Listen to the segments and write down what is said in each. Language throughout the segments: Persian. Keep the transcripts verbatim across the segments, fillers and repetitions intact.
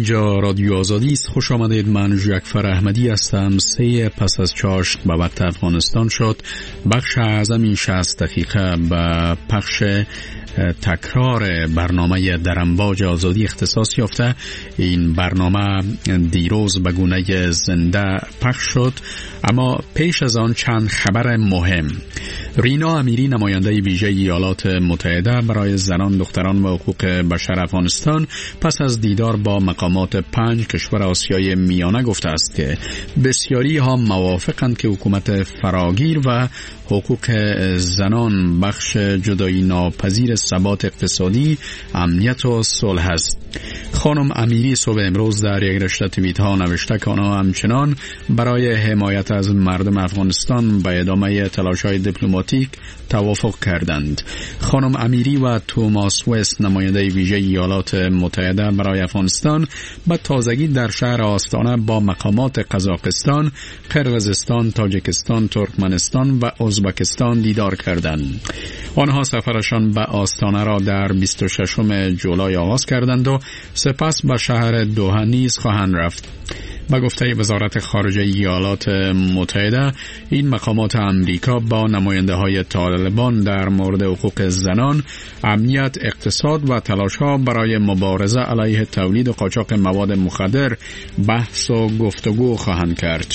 اینجا رادیو آزادی است. خوش آمدید. من جعفر احمدی هستم. سه پس از چاشت به وقت افغانستان شد. بخش اعظم این شصت دقیقه به پخش تکرار برنامه در امواج آزادی اختصاص یافته. این برنامه دیروز به گونه زنده پخش شد، اما پیش از آن چند خبر مهم. رینا امیری، نماینده ویژه ایالات متحده برای زنان، دختران و حقوق بشر افغانستان، پس از دیدار با مقامات پنج کشور آسیای میانه گفته است که بسیاری ها موافقند که حکومت فراگیر و حقوق زنان بخش جدایی ناپذیر ثبات اقتصادی، امنیت و صلح است. خانم امیری صبح امروز در یک رشته توییت ها نوشته که آنها همچنان برای حمایت از مردم افغانستان به ادامه تلاش های دیپلماتیک توافق کردند. خانم امیری و توماس وست، نماینده ویژه ایالات متحده برای افغانستان، به تازگی در شهر آستانه با مقامات قزاقستان، قرقیزستان، تاجیکستان، ترکمنستان و ازبکستان دیدار کردند. آنها سفرشان به آستانه را در بیست و ششم جولای آغاز کردند و سپس به شهر دوحه نیز خواهند رفت. به گفته وزارت خارجه ایالات متحده، این مقامات امریکا با نماینده های طالبان در مورد حقوق زنان، امنیت، اقتصاد و تلاش‌ها برای مبارزه علیه تولید و قاچاق مواد مخدر بحث و گفتگو خواهند کرد.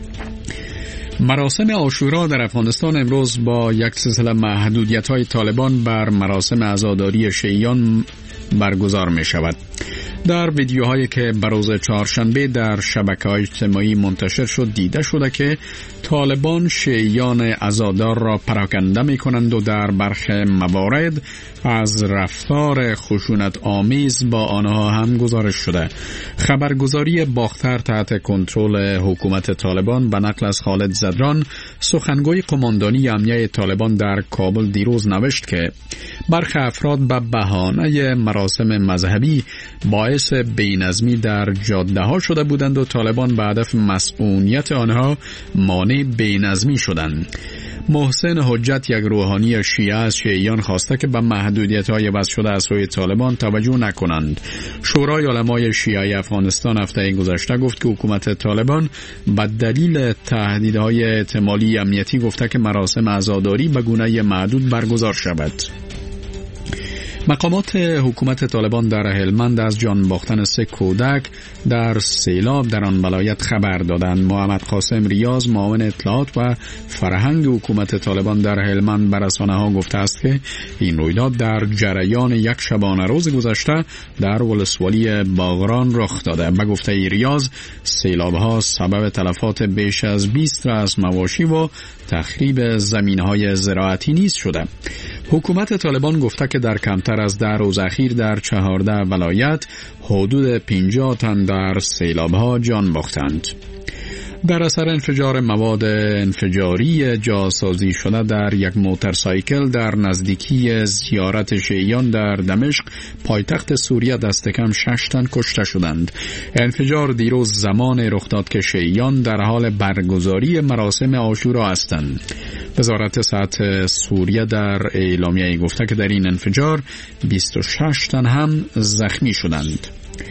مراسم عاشورا در افغانستان امروز با یک سلسله محدودیت‌های طالبان بر مراسم عزاداری شیعیان برگزار می شود. در ویدیوهایی که بروز چهارشنبه در شبکه‌های اجتماعی منتشر شد دیده شده که طالبان شیعیان عزادار را پراکنده می کنند و در برخی موارد از رفتار خشونت آمیز با آنها هم گزارش شده. خبرگزاری باختر تحت کنترل حکومت طالبان به نقل از خالد زدران، سخنگوی قماندانی امنیه طالبان در کابل، دیروز نوشت که برخی افراد به بهانه مراسم مذهبی باعث بی‌نظمی در جاده ها شده بودند و طالبان به هدف مسئولیت آنها مانع بی‌نظمی شدند. محسن حجت، یک روحانی شیعه از شیعیان، خواسته که به محدودیت‌های وضع شده از سوی طالبان توجه نکنند. شورای علمای شیعه افغانستان هفته گذشته گفت که حکومت طالبان به دلیل تهدیدهای احتمالی امنیتی گفته که مراسم عزاداری به گونه معدود برگزار شود. مقامات حکومت طالبان در هلمند از جان باختن سه کودک در سیلاب در آن ولایت خبر دادند. محمد قاسم ریاض، معاون اطلاعات و فرهنگ حکومت طالبان در هلمند، به رسانه‌ها گفته است که این رویداد در جریان یک شبانه روز گذشته در ولسوالی باغران رخ داده. به گفته ریاض، سیلاب‌ها سبب تلفات بیش از بیست رأس مواشی و تخریب زمین‌های زراعتی نیز شده. حکومت طالبان گفته که در کمتر از ده روز اخیر در چهارده ولایت حدود پنجاه تن در سیلاب‌ها جان باختند. در اثر انفجار مواد انفجاری جاسازی شده در یک موتورسایکل در نزدیکی زیارت شیعیان در دمشق، پایتخت سوریه، دست کم شش تن کشته شدند. انفجار دیروز زمان رخ داد که شیعیان در حال برگزاری مراسم عاشورا هستند. وزارت صحت سوریه در اعلامیه گفته که در این انفجار بیست و شش تن هم زخمی شدند.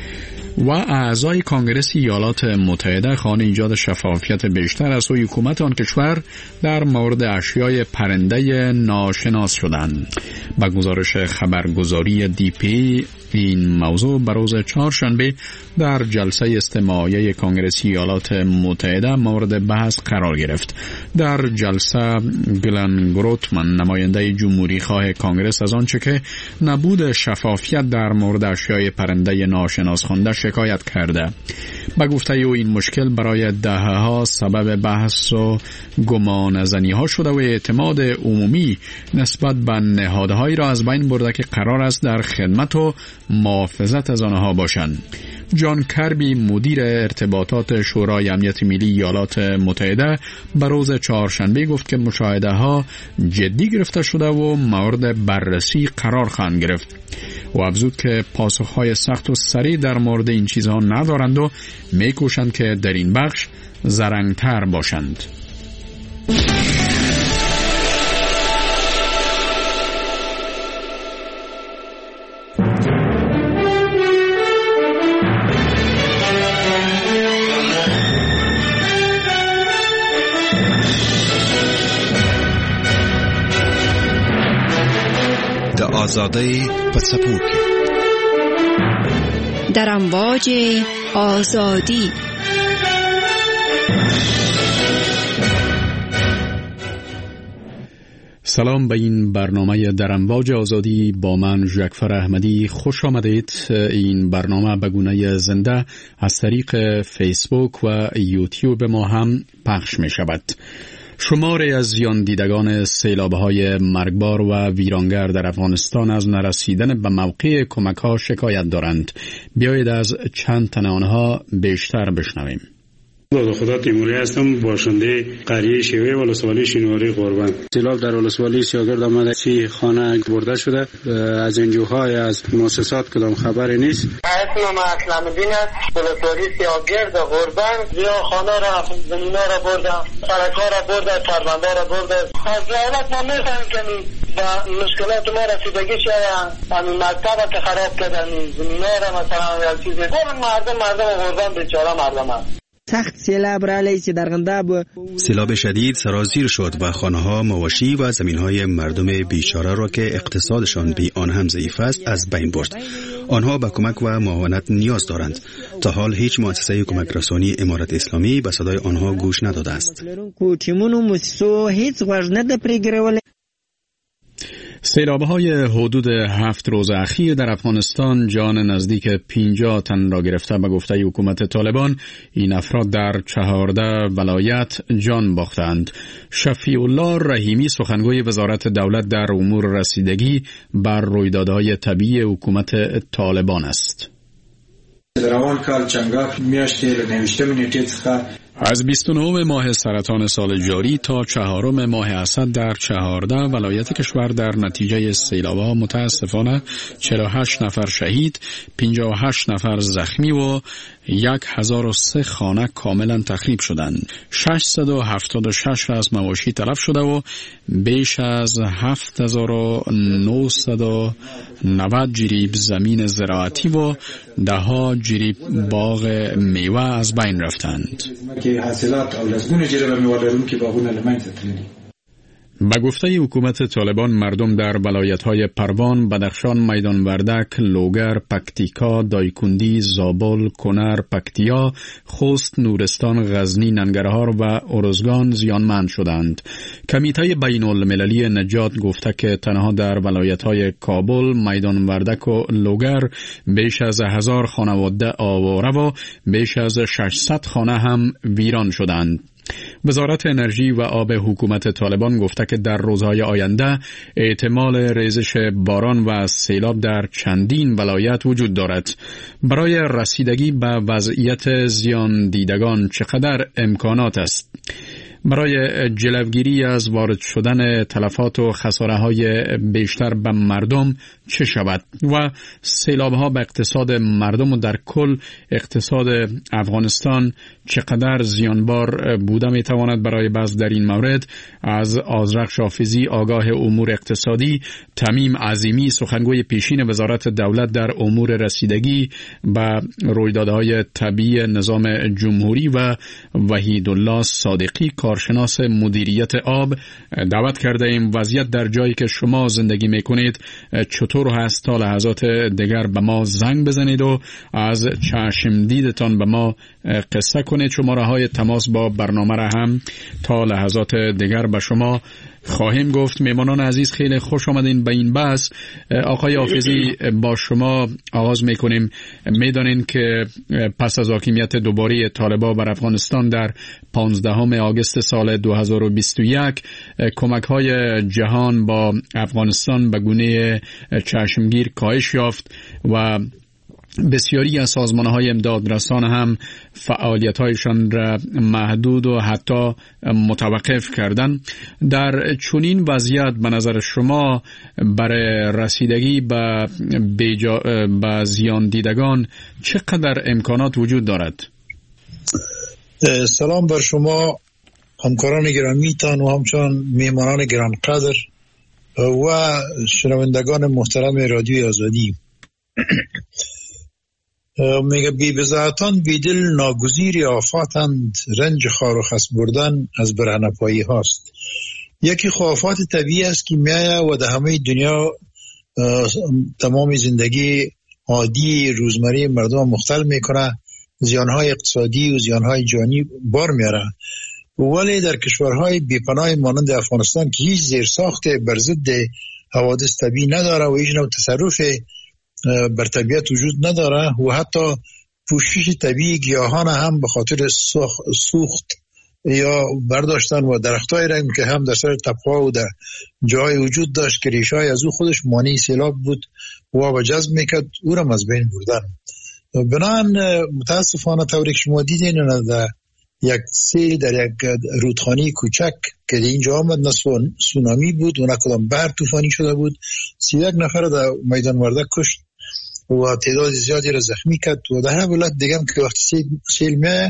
و اعضای کانگرس ایالات متحده خواهان ایجاد شفافیت بیشتر از سوی حکومت آن کشور در مورد اشیای پرنده ناشناس شدند. با گزارش خبرگزاری دی پی، این موضوع بروز چهارشنبه در جلسه استماعیه کانگرس ایالات متحده مورد بحث قرار گرفت. در جلسه گلن گروتمن، نماینده جمهوری خواه کانگرس، از آنچه که نبود شفافیت در مورد اشیای پرنده ناشناس خوانده شکایت کرده. به گفته او این مشکل برای دهه‌ها سبب بحث و گمانه‌زنی ها شده و اعتماد عمومی نسبت به نهادهایی را از بین برده که قرار است در خدمت و محافظت از آنها باشند. جان کربی، مدیر ارتباطات شورای امنیت ملی ایالات متحده، به روز چهارشنبه گفت که مشاهده ها جدی گرفته شده و مورد بررسی قرار خواهند گرفت. و افزود که پاسخهای سخت و سریع در مورد این چیزها ندارند و میکوشند که در این بخش زرنگتر باشند. آزادی پسپور که در امواج آزادی. سلام به این برنامه در امواج آزادی با من ژکفر احمدی خوش آمدید. این برنامه به گونه زنده از طریق فیسبوک و یوتیوب ما هم پخش می شود. شماری از زیان دیدگان سیلاب‌های مرگبار و ویرانگر در افغانستان از نرسیدن به موقع کمک‌ها شکایت دارند. بیایید از چند تن آنها بیشتر بشنویم. دادا خدا تیموری هستم، باشنده قریه شیوه ولسوالی شینواری قربان. سیلاب در ولسوالی سیاگرد آمده، سی خانه برده شده. از انجوهای از مؤسسات کدام خبری نیست. اسمم اسلام الدین است، ولسوالی سیاگرد قربان. زیا خانه را زمینا را برده، سرکا را برده، چربنده را برده. از حالت ما میفهمیم که با مشکلات ما رسیدگی شده. همین مکتب که خراب کردن، زمینا را مثلا یا چیزی. مردم مردم قربان بیچاره مردم هست. سخت سیلاب را لیسی در غنداب. سیلاب شدید سرازیر شد و خانه‌ها، مواشی و زمین‌های مردم بیچاره را که اقتصادشان بی آن هم ضعیف است از بین برد. آنها به کمک و معاونت نیاز دارند. تا حال هیچ مؤسسه کمک رسانی امارت اسلامی به صدای آنها گوش نداده است. سیلاب‌های حدود هفت روز اخیر در افغانستان جان نزدیک پنجاه تن را گرفته. به گفته حکومت طالبان این افراد در چهارده ولایت جان باختند. شفیع الله رحیمی سخنگوی وزارت دولت در امور رسیدگی بر رویدادهای طبیعی حکومت طالبان است. در روان کال چنگاف میاشتی نوشتم نیتی څخه از بیست و نهم ماه سرطان سال جاری تا چهارم ماه اسد در چهارده ولایت کشور در نتیجه سیلاب‌ها متاسفانه چهل و هشت نفر شهید، پنجاه و هشت نفر زخمی و هزار و سه خانه کاملا تخریب شدند. ششصد و هفتاد و شش را از مواشی تلف شده و بیش از هفت هزار و نهصد و نود جریب زمین زراعتی و ده ها جریب باغ میوه از بین رفتند. که حاصلات او لزگون جریب میوه لرون که باغونه لمنځه تللی. به گفته حکومت طالبان مردم در ولایت‌های پروان، بدخشان، میدان وردک، لوگر، پکتیکا، دایکندی، زابل، کنر، پکتیا، خوست، نورستان، غزنی، ننگرهار و ارزگان زیانمند شدند. کمیته بین المللی نجات گفته که تنها در ولایت‌های کابل، میدان وردک و لوگر بیش از هزار خانواده آواره و بیش از ششصد خانه هم ویران شدند. وزارت انرژی و آب حکومت طالبان گفته که در روزهای آینده احتمال ریزش باران و سیلاب در چندین ولایت وجود دارد. برای رسیدگی به وضعیت زیان دیدگان چقدر امکانات است؟ برای جلوگیری از وارد شدن تلفات و خساره‌های بیشتر به مردم چه شود و سیلاب‌ها به اقتصاد مردم و در کل اقتصاد افغانستان چقدر زیانبار بوده می‌تواند؟ برای بحث در این مورد از آذرخ شافیزی آگاه امور اقتصادی، تمیم عظیمی سخنگوی پیشین وزارت دولت در امور رسیدگی به رویدادهای طبیعی نظام جمهوری و وحیدالله صادقی کارشناس مدیریت آب دعوت کرده ایم. وضعیت در جایی که شما زندگی میکنید چطور هست؟ تا لحظات دیگر به ما زنگ بزنید و از چشم دیدتان به ما قصه کنید. شماره های تماس با برنامه را هم تا لحظات دیگر به شما خواهیم گفت. میمانان عزیز خیلی خوش آمدین به این بحث. آقای حافظی با شما آغاز میکنیم. میدانین که پس از حاکمیت دوباره طالبان بر افغانستان در پانزدهم آگوست سال دو هزار و بیست و یک کمک های جهان با افغانستان به گونه چشمگیر کاهش یافت و بسیاری از سازمان‌های امدادرسان هم فعالیت‌هایشان را محدود و حتی متوقف کردند. در چنین وضعیت به نظر شما برای رسیدگی به بیجا... به زیان دیدگان چقدر امکانات وجود دارد؟ سلام بر شما همکاران گرامیتان و همچنان میهمانان گرانقدر و شنوندگان محترم رادیوی آزادی. میگه بی بزاعتان بیدل ناگزیر آفاتند، رنج خار و خس بردن از برهنپایی هاست. یکی آفات طبیعی است که میایه و در همه دنیا تمام زندگی عادی روزمره مردم مختل میکنه، زیانهای اقتصادی و زیانهای جانی بار میاره. ولی در کشورهای بیپناه مانند افغانستان که هیچ زیرساخت بر ضد حوادث طبیعی نداره و هیچ نوع تصرف بر طبیعت وجود نداره و حتی پوشش طبیعی گیاهان هم به خاطر سوخت یا برداشتن و درختای رنگ که هم در سر تپه‌ها و در جای وجود داشت که ریشه‌های از او خودش مانع سیلاب بود و آب جذب میکرد، او را از بین بردن. بنابراین متاسفانه طوری که شما دیدین در یک سیل در یک رودخانه کوچک که اینجا آمد نه سونامی بود و نه کدام بحر طوفانی شده بود، سی یک نفر در میدان وردک کشت و تعداد زیادی را زخمی کرد و در هر ولایت دیگه که وقتی سیل میاد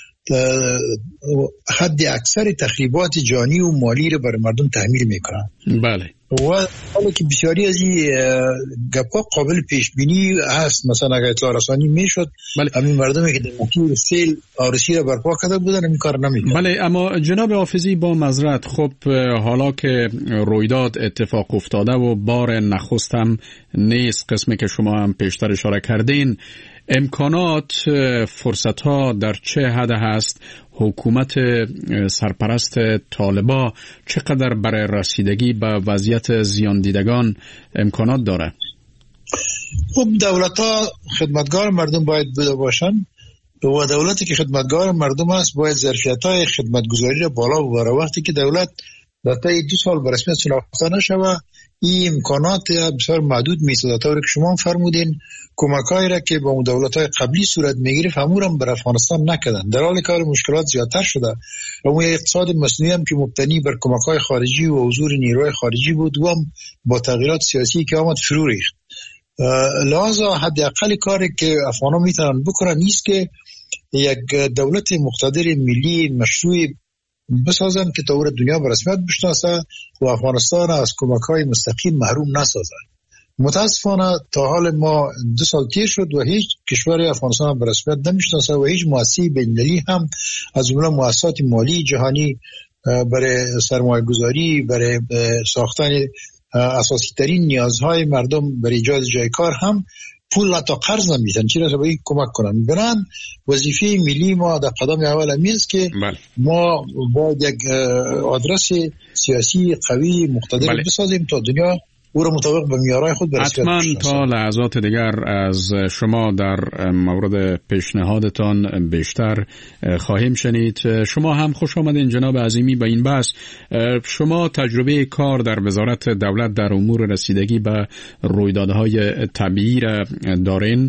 حد اکثر تخریبات جانی و مالی رو برای مردم تحمیل میکنن. بله. و حالا که بسیاری از این گپا قابل پیش بینی هست، مثلا اگر اطلاع رسانی میشد بله. همین مردمی که در موقع سیل آرسی رو برپا کرده بودن این کار نمیکنن. بله، اما جناب حافظی با معذرت، خب حالا که رویداد اتفاق افتاده و بار نخست هم نیست، قسمی که شما هم پیشتر اشاره کردین، امکانات فرصت ها در چه حد هست؟ حکومت سرپرست طالبا چقدر برای رسیدگی به وضعیت زیان دیدگان امکانات داره؟ خب دولت ها خدمتگار مردم باید بوده باشن و دولتی که خدمتگار مردم است باید ظرفیت های خدمتگزاری را بالا ببره. وقتی که دولت در طی دو سال به رسمیت شناخته نشوه، این امکانات بسیار محدود میشه. طوری که شما فرمودین کمکایی را که با دولت‌های قبلی صورت میگیره همون بر افغانستان نکردن، در حالی که مشکلات زیادتر شده و اون اقتصاد مصنوعی هم که مبتنی بر کمک‌های خارجی و حضور نیروی خارجی بود و هم با تغییرات سیاسی که آمد فرو ریخت. لذا حداقل کاری که افغان‌ها میتونن بکنن نیست که یک دولت مقتدر ملی مشروع بسازن که تا دنیا به رسمیت بشناسه و افغانستان از کمک‌های مستقیم محروم نسازه. متاسفانه تا حال ما دو سال تیر شد و هیچ کشور افغانستان به رسمیت نمیشناسه و هیچ مؤسسه بین‌المللی هم از جمله مؤسسات مالی جهانی برای سرمایه‌گذاری، برای ساختن اساسی ترین نیازهای مردم برای ایجاد جای کار هم پول تا قرض نمیدن، چرا تا به کمک کنن. بنان وظیفه ملی ما در قدم اول است که بله. ما باید یک آدرس سیاسی قوی مقتدر بله. بسازیم تا دنیا او را مطابق به معیارهای خود برسید. حتما تا لحظات دیگر از شما در مورد پیشنهادتان بیشتر خواهیم شنید. شما هم خوش آمدین جناب عظیمی به این بحث. شما تجربه کار در وزارت دولت در امور رسیدگی به رویدادهای طبیعی را دارین.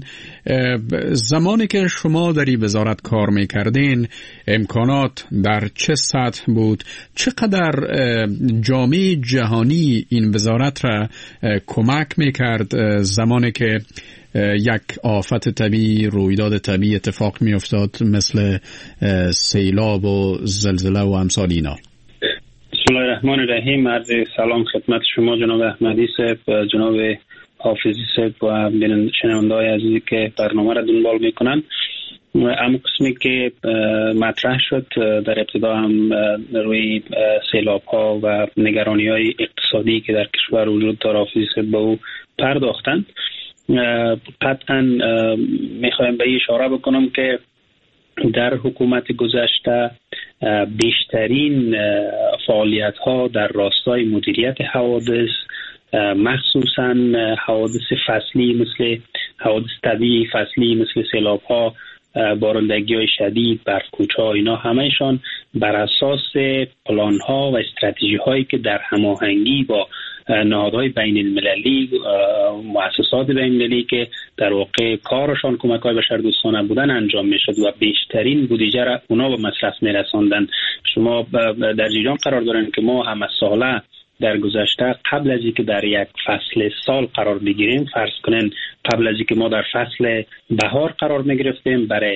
زمانی که شما در این وزارت کار میکردین امکانات در چه سطح بود؟ چقدر جامعه جهانی این وزارت را کمک میکرد زمانی که یک آفت طبیعی، رویداد طبیعی اتفاق میافتاد مثل سیلاب و زلزله و امثال اینا؟ بسم الله الرحمن الرحیم. عرض سلام خدمت شما جناب احمدی صاحب، جناب حافظی صاحب و شنونده‌های عزیزی که برنامه را دنبال میکنن. اما قسمی که مطرح شد در ابتدا هم روی سیلاب ها و نگرانی های اقتصادی که در کشور وجود داره حافظی صاحب به او پرداختند. قطعا میخوایم به اشاره بکنم که در حکومت گذشته بیشترین فعالیت ها در راستای مدیریت حوادث، مخصوصا حوادث فصلی مثل حوادث طبیعی فصلی مثل سیلاب ها، بارندگی های شدید، برف‌کوچ‌ها، اینا همهشان بر اساس پلان ها و استراتژی هایی که در هماهنگی با نهادهای بین المللی، مؤسسات بین المللی که در واقع کارشان کمک های بشردوستانه بودن انجام می شد و بیشترین بودجه را اونا به مصرف می رساندن. شما در جریان قرار دارن که ما همه ساله در گذشته قبل از اینکه در یک فصل سال قرار بگیریم، فرض کنین قبل از اینکه ما در فصل بهار قرار میگرفتیم برای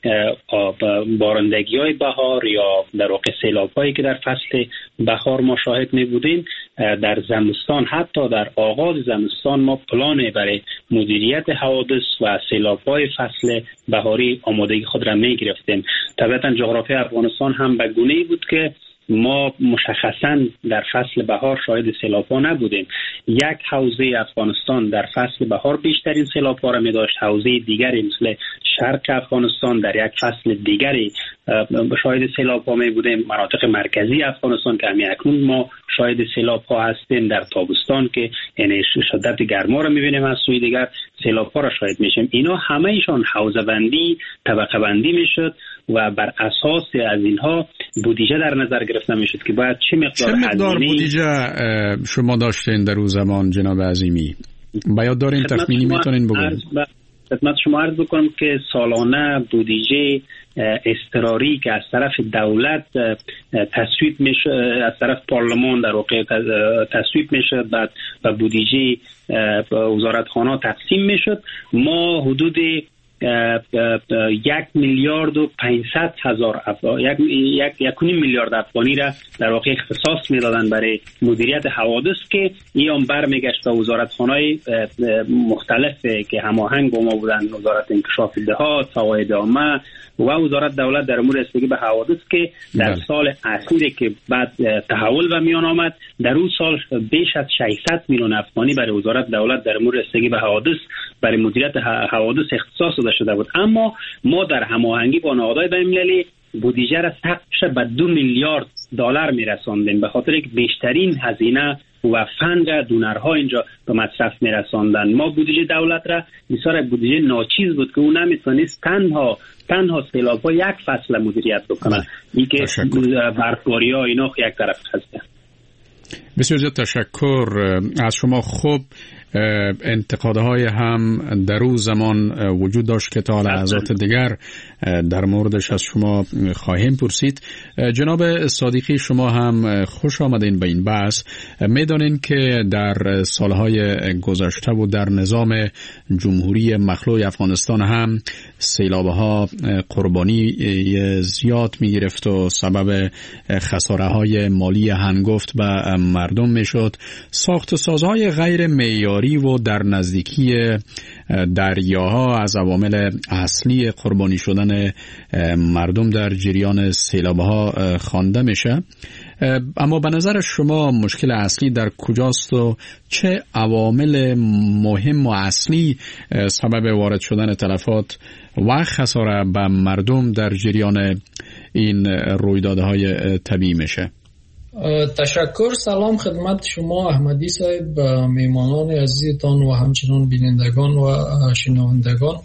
بارندگی های بهار یا در واقع سیلاب هایی که در فصل بهار ما شاهد می بودیم، در زمستان حتی در آغاز زمستان ما پلان برای مدیریت حوادث و سیلاب های فصل بهاری آمادگی خود را می گرفتیم. طبعا جغرافی افغانستان هم به گونه‌ای بود که ما مشخصاً در فصل بهار شاهد سیلاب‌ها نبودیم. یک حوزه افغانستان در فصل بهار بیشترین سیلاب‌ها را می‌داشت، حوزه دیگری مثل شرق افغانستان در یک فصل دیگری شاهد سیلاب‌ها می‌بودیم. مناطق مرکزی افغانستان که همین اکنون ما شاهد سیلاب‌ها هستیم، در تابستان که یعنی شدت گرما را می‌بینیم، از سوی دیگر سیلاب‌ها را شاهد می‌شیم. اینا همه ایشان حوزه‌بندی، طبقه بندی می‌شد و بر اساس از اینها بودجه در نظر گرفته میشد که باید چه مقدار, چه مقدار بودجه شما داشتین در اون زمان جناب عظیمی؟ باید دارین تخمینی میتونین بگوین؟ خدمت شما عرض بکنم که سالانه بودجه اضطراری که از طرف دولت تصویب میشه، از طرف پارلمان در واقع تصویب میشه، بعد و بودجه وزارتخانه تقسیم میشد، ما حدود یک میلیارد و پانصد هزار افغان یک یک یک میلیارد افغانی را در واقع اختصاص میدادن برای مدیریت حوادث که این برمیگشت به وزارتخانه‌های مختلف که هماهنگ با ما بودن، وزارت انکشاف دهات، فواید عامه و وزارت دولت در امور رسیدگی به حوادث که در سال اخیری که بعد تحول به میان آمد، در اون سال بیش از ششصد میلیون افغانی برای وزارت دولت در امور رسیدگی به حوادث برای مدیریت حوادث اختصاص داده شده بود. اما ما در هماهنگی با نهادهای بین‌المللی بودجه را سقفش به دو میلیارد دلار میرساندیم، به خاطر که بیشترین هزینه و فند دونرها اینجا به مصرف میرساندن. ما بودجه دولت را بسیار بودجه ناچیز بود که اون نمیتونست تنها تنها سیلاب‌ها یک فصل مدیریت بکنه، این که برفباری‌ها اینا یک طرف هست. بسیار زیاد تشکر از شما. خوب انتقادهای هم در اون زمان وجود داشت که تا لحظات دیگر در موردش از شما خواهیم پرسید. جناب صادقی، شما هم خوش آمدین به این بحث. میدانین که در سالهای گذشته و در نظام جمهوری مخلوع افغانستان هم سیلابها قربانی زیاد می گرفت و سبب خساره های مالی هنگفت به مردم می شد. ساخت سازهای غیر معیاری و در نزدیکی دریاها از عوامل اصلی قربانی شدن مردم در جریان سیلابها خوانده میشه. اما به نظر شما مشکل اصلی در کجاست و چه عوامل مهم و اصلی سبب وارد شدن تلفات و خساره به مردم در جریان این رویدادهای طبیعی میشه؟ تشکر. سلام خدمت شما احمدی صاحب، میمانان عزیزتان و همچنان بینندگان و شنوندگان.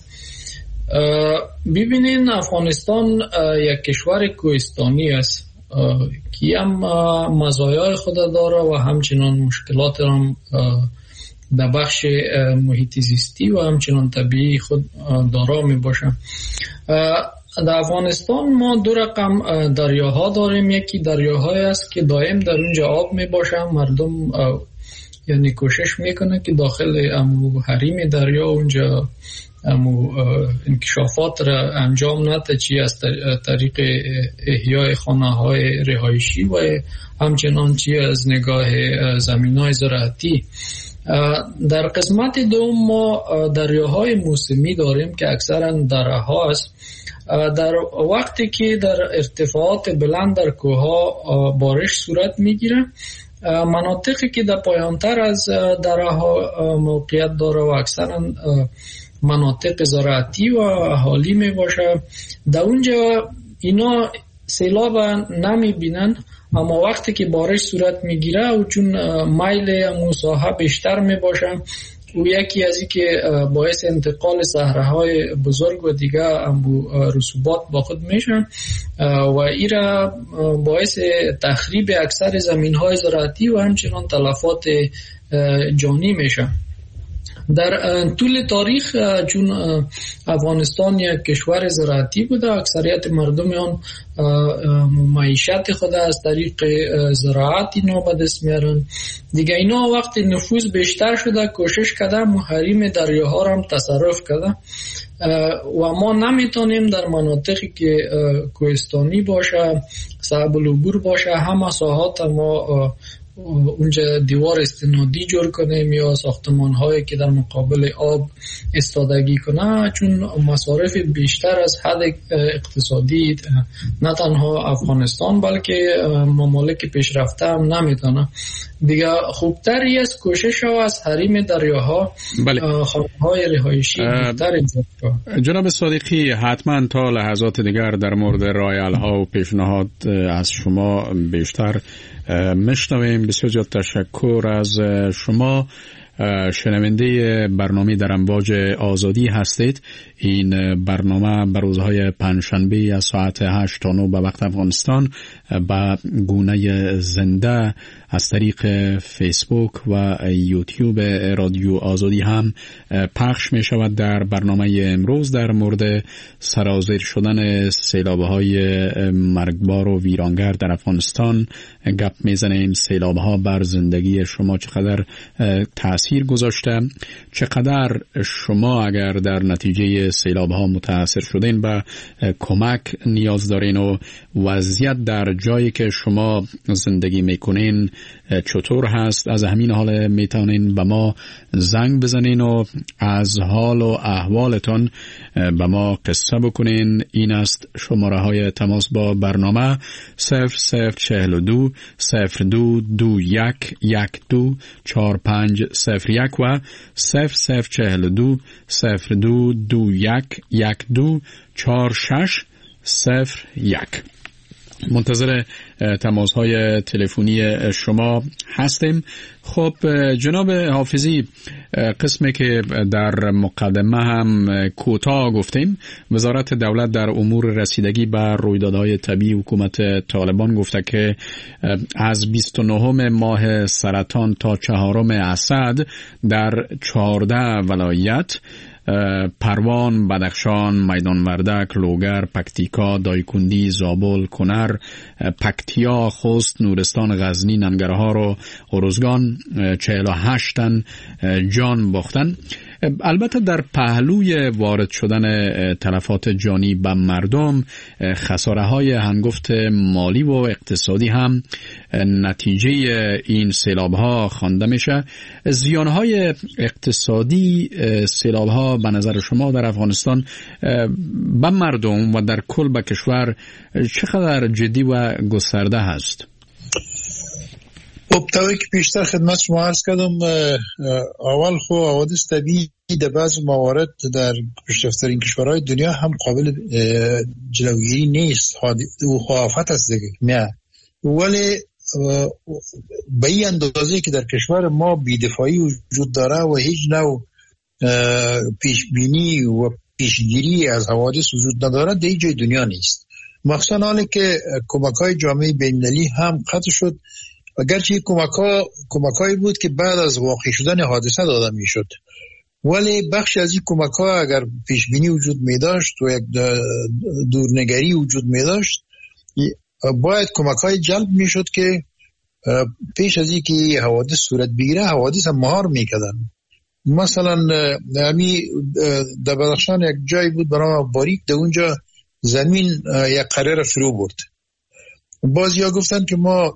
ببینین افغانستان یک کشور کوهستانی است که هم مزایای خود داره و همچنان مشکلات هم در بخش محیط زیستی و همچنان طبیعی خود دارا می باشه. در افغانستان ما دو رقم دریاها داریم. یکی دریاهای است که دائم در اونجا آب می باشه، مردم یعنی کوشش میکنه که داخل امو حریم دریا اونجا امو انکشافات را انجام نده، چی از طریق احیای خانه های رهایشی و همچنان چی از نگاه زمین های زراعتی. در قسمت دوم ما دریاهای موسمی داریم که اکثرا دره ها است. در وقتی که در ارتفاعات بلند در کوهها بارش صورت میگیره، مناطقی که در پایانتر از دره ها موقعیت داره و اکثرا مناطق زراعتی و اهالی می باشه، در اونجا اینا سیلاب نمی بینن، اما وقتی که بارش صورت می گیره و چون میل مساحه بیشتر می باشه، و یکی از این که باعث انتقال صحراهای بزرگ و دیگه رسوبات با خود میشن و ایرا باعث تخریب اکثر زمین های زراعتی و همچنان تلفات جانی میشن. در طول تاریخ چون افغانستان یک کشور زراعتی بوده، اکثریت مردم آن معیشت خود از طریق زراعت اینا به دست میارن دیگه. اینا وقتی نفوذ بیشتر شده کوشش کرده حریم دریاها را هم تصرف کرده و ما نمیتونیم در مناطقی که کوهستانی باشه، صعب العبور باشه، همه ساحات ما اونجا دیوار استنادی جور کنیم یا ساختمان هایی که در مقابل آب استادگی کنه، چون مصارف بیشتر از حد اقتصادی نه تنها افغانستان بلکه ممالک پیشرفته هم نمیتونه دیگه. خوبتری است کوشش ها از حریم دریاها خانه‌های رهایشی بیشتر ایجاد کنه. جناب صادقی، حتما تا لحظات دیگر در مورد رایل ها و پیشنهاد از شما بیشتر مشنویم. بسیار زیاد تشکر از شما. شنونده برنامه در امواج آزادی هستید. این برنامه بر روزهای پنجشنبه از ساعت هشت تا نه به وقت افغانستان با گونه زنده از طریق فیسبوک و یوتیوب رادیو آزادی هم پخش می شود. در برنامه امروز در مورد سرازیر شدن سیلاب‌های مرگبار و ویرانگر در افغانستان گپ می زنیم. سیلاب‌ها بر زندگی شما چقدر تأثیر گذاشته، چقدر شما اگر در نتیجه سیلاب‌ها متاثر شدین به کمک نیاز دارین و وضعیت در جایی که شما زندگی میکنین چطور هست. از همین حال میتونین به ما زنگ بزنین و از حال و احوالتون به ما قصه بکنین. این است شماره های تماس با برنامه صفر صفر چهل دو صفر دو دو یک یک دو چهار پنج صفر یک و صفر صفر چهل دو صفر دو دو یک یک دو چهار شش صفر یک. منتظر تماس های تلفنی شما هستیم. خب جناب حافظی، قسمی که در مقدمه هم کوتاه گفتیم، وزارت دولت در امور رسیدگی به رویدادهای طبیعی حکومت طالبان گفته که از بیست و نهم ماه سرطان تا چهارم اسد در چهارده ولایت پروان، بدخشان، میدان وردک، لوگر، پکتیکا، دایکندی، زابل، کنر، پکتیا، خوست، نورستان، غزنی، ننگرهار و ارزگان چهل و هشت تن جان باختن. البته در پهلوی وارد شدن تلفات جانی به مردم، خساره های هنگفت مالی و اقتصادی هم نتیجه این سیلاب ها خوانده میشه. زیان های اقتصادی سیلاب ها به نظر شما در افغانستان به مردم و در کل به کشور چقدر جدی و گسترده هست؟ خب طوری که پیشتر خدمت شما عرض کردم، اول خو حوادث طبیعی در بعض موارد در پیشرفته‌ترین کشورهای دنیا هم قابل جلوگیری نیست. او آفت است دیگه، نه، ولی به این اندازه که در کشور ما بی‌دفاعی وجود داره و هیچ نوع پیشبینی و پیشگیری از حوادث وجود نداره در هیچ جای دنیا نیست. مخصوصا حالی که کمک‌های جامعه بین‌المللی هم قطع شد، اگرچه کمک‌ها کمک‌هایی بود که بعد از واقع شدن حادثه داده می‌شد، ولی بخش از این کمک‌ها اگر پیشبینی وجود می‌داشت و یک دورنگری وجود می‌داشت، باید کمک‌های جلب می‌شد که پیش از اینکه حوادث صورت بگیره حوادث هم مهار می‌کردن. مثلا همی در بدخشان یک جایی بود برای باریک، در اونجا زمین یک قره فرو برد. بعضیا گفتن که ما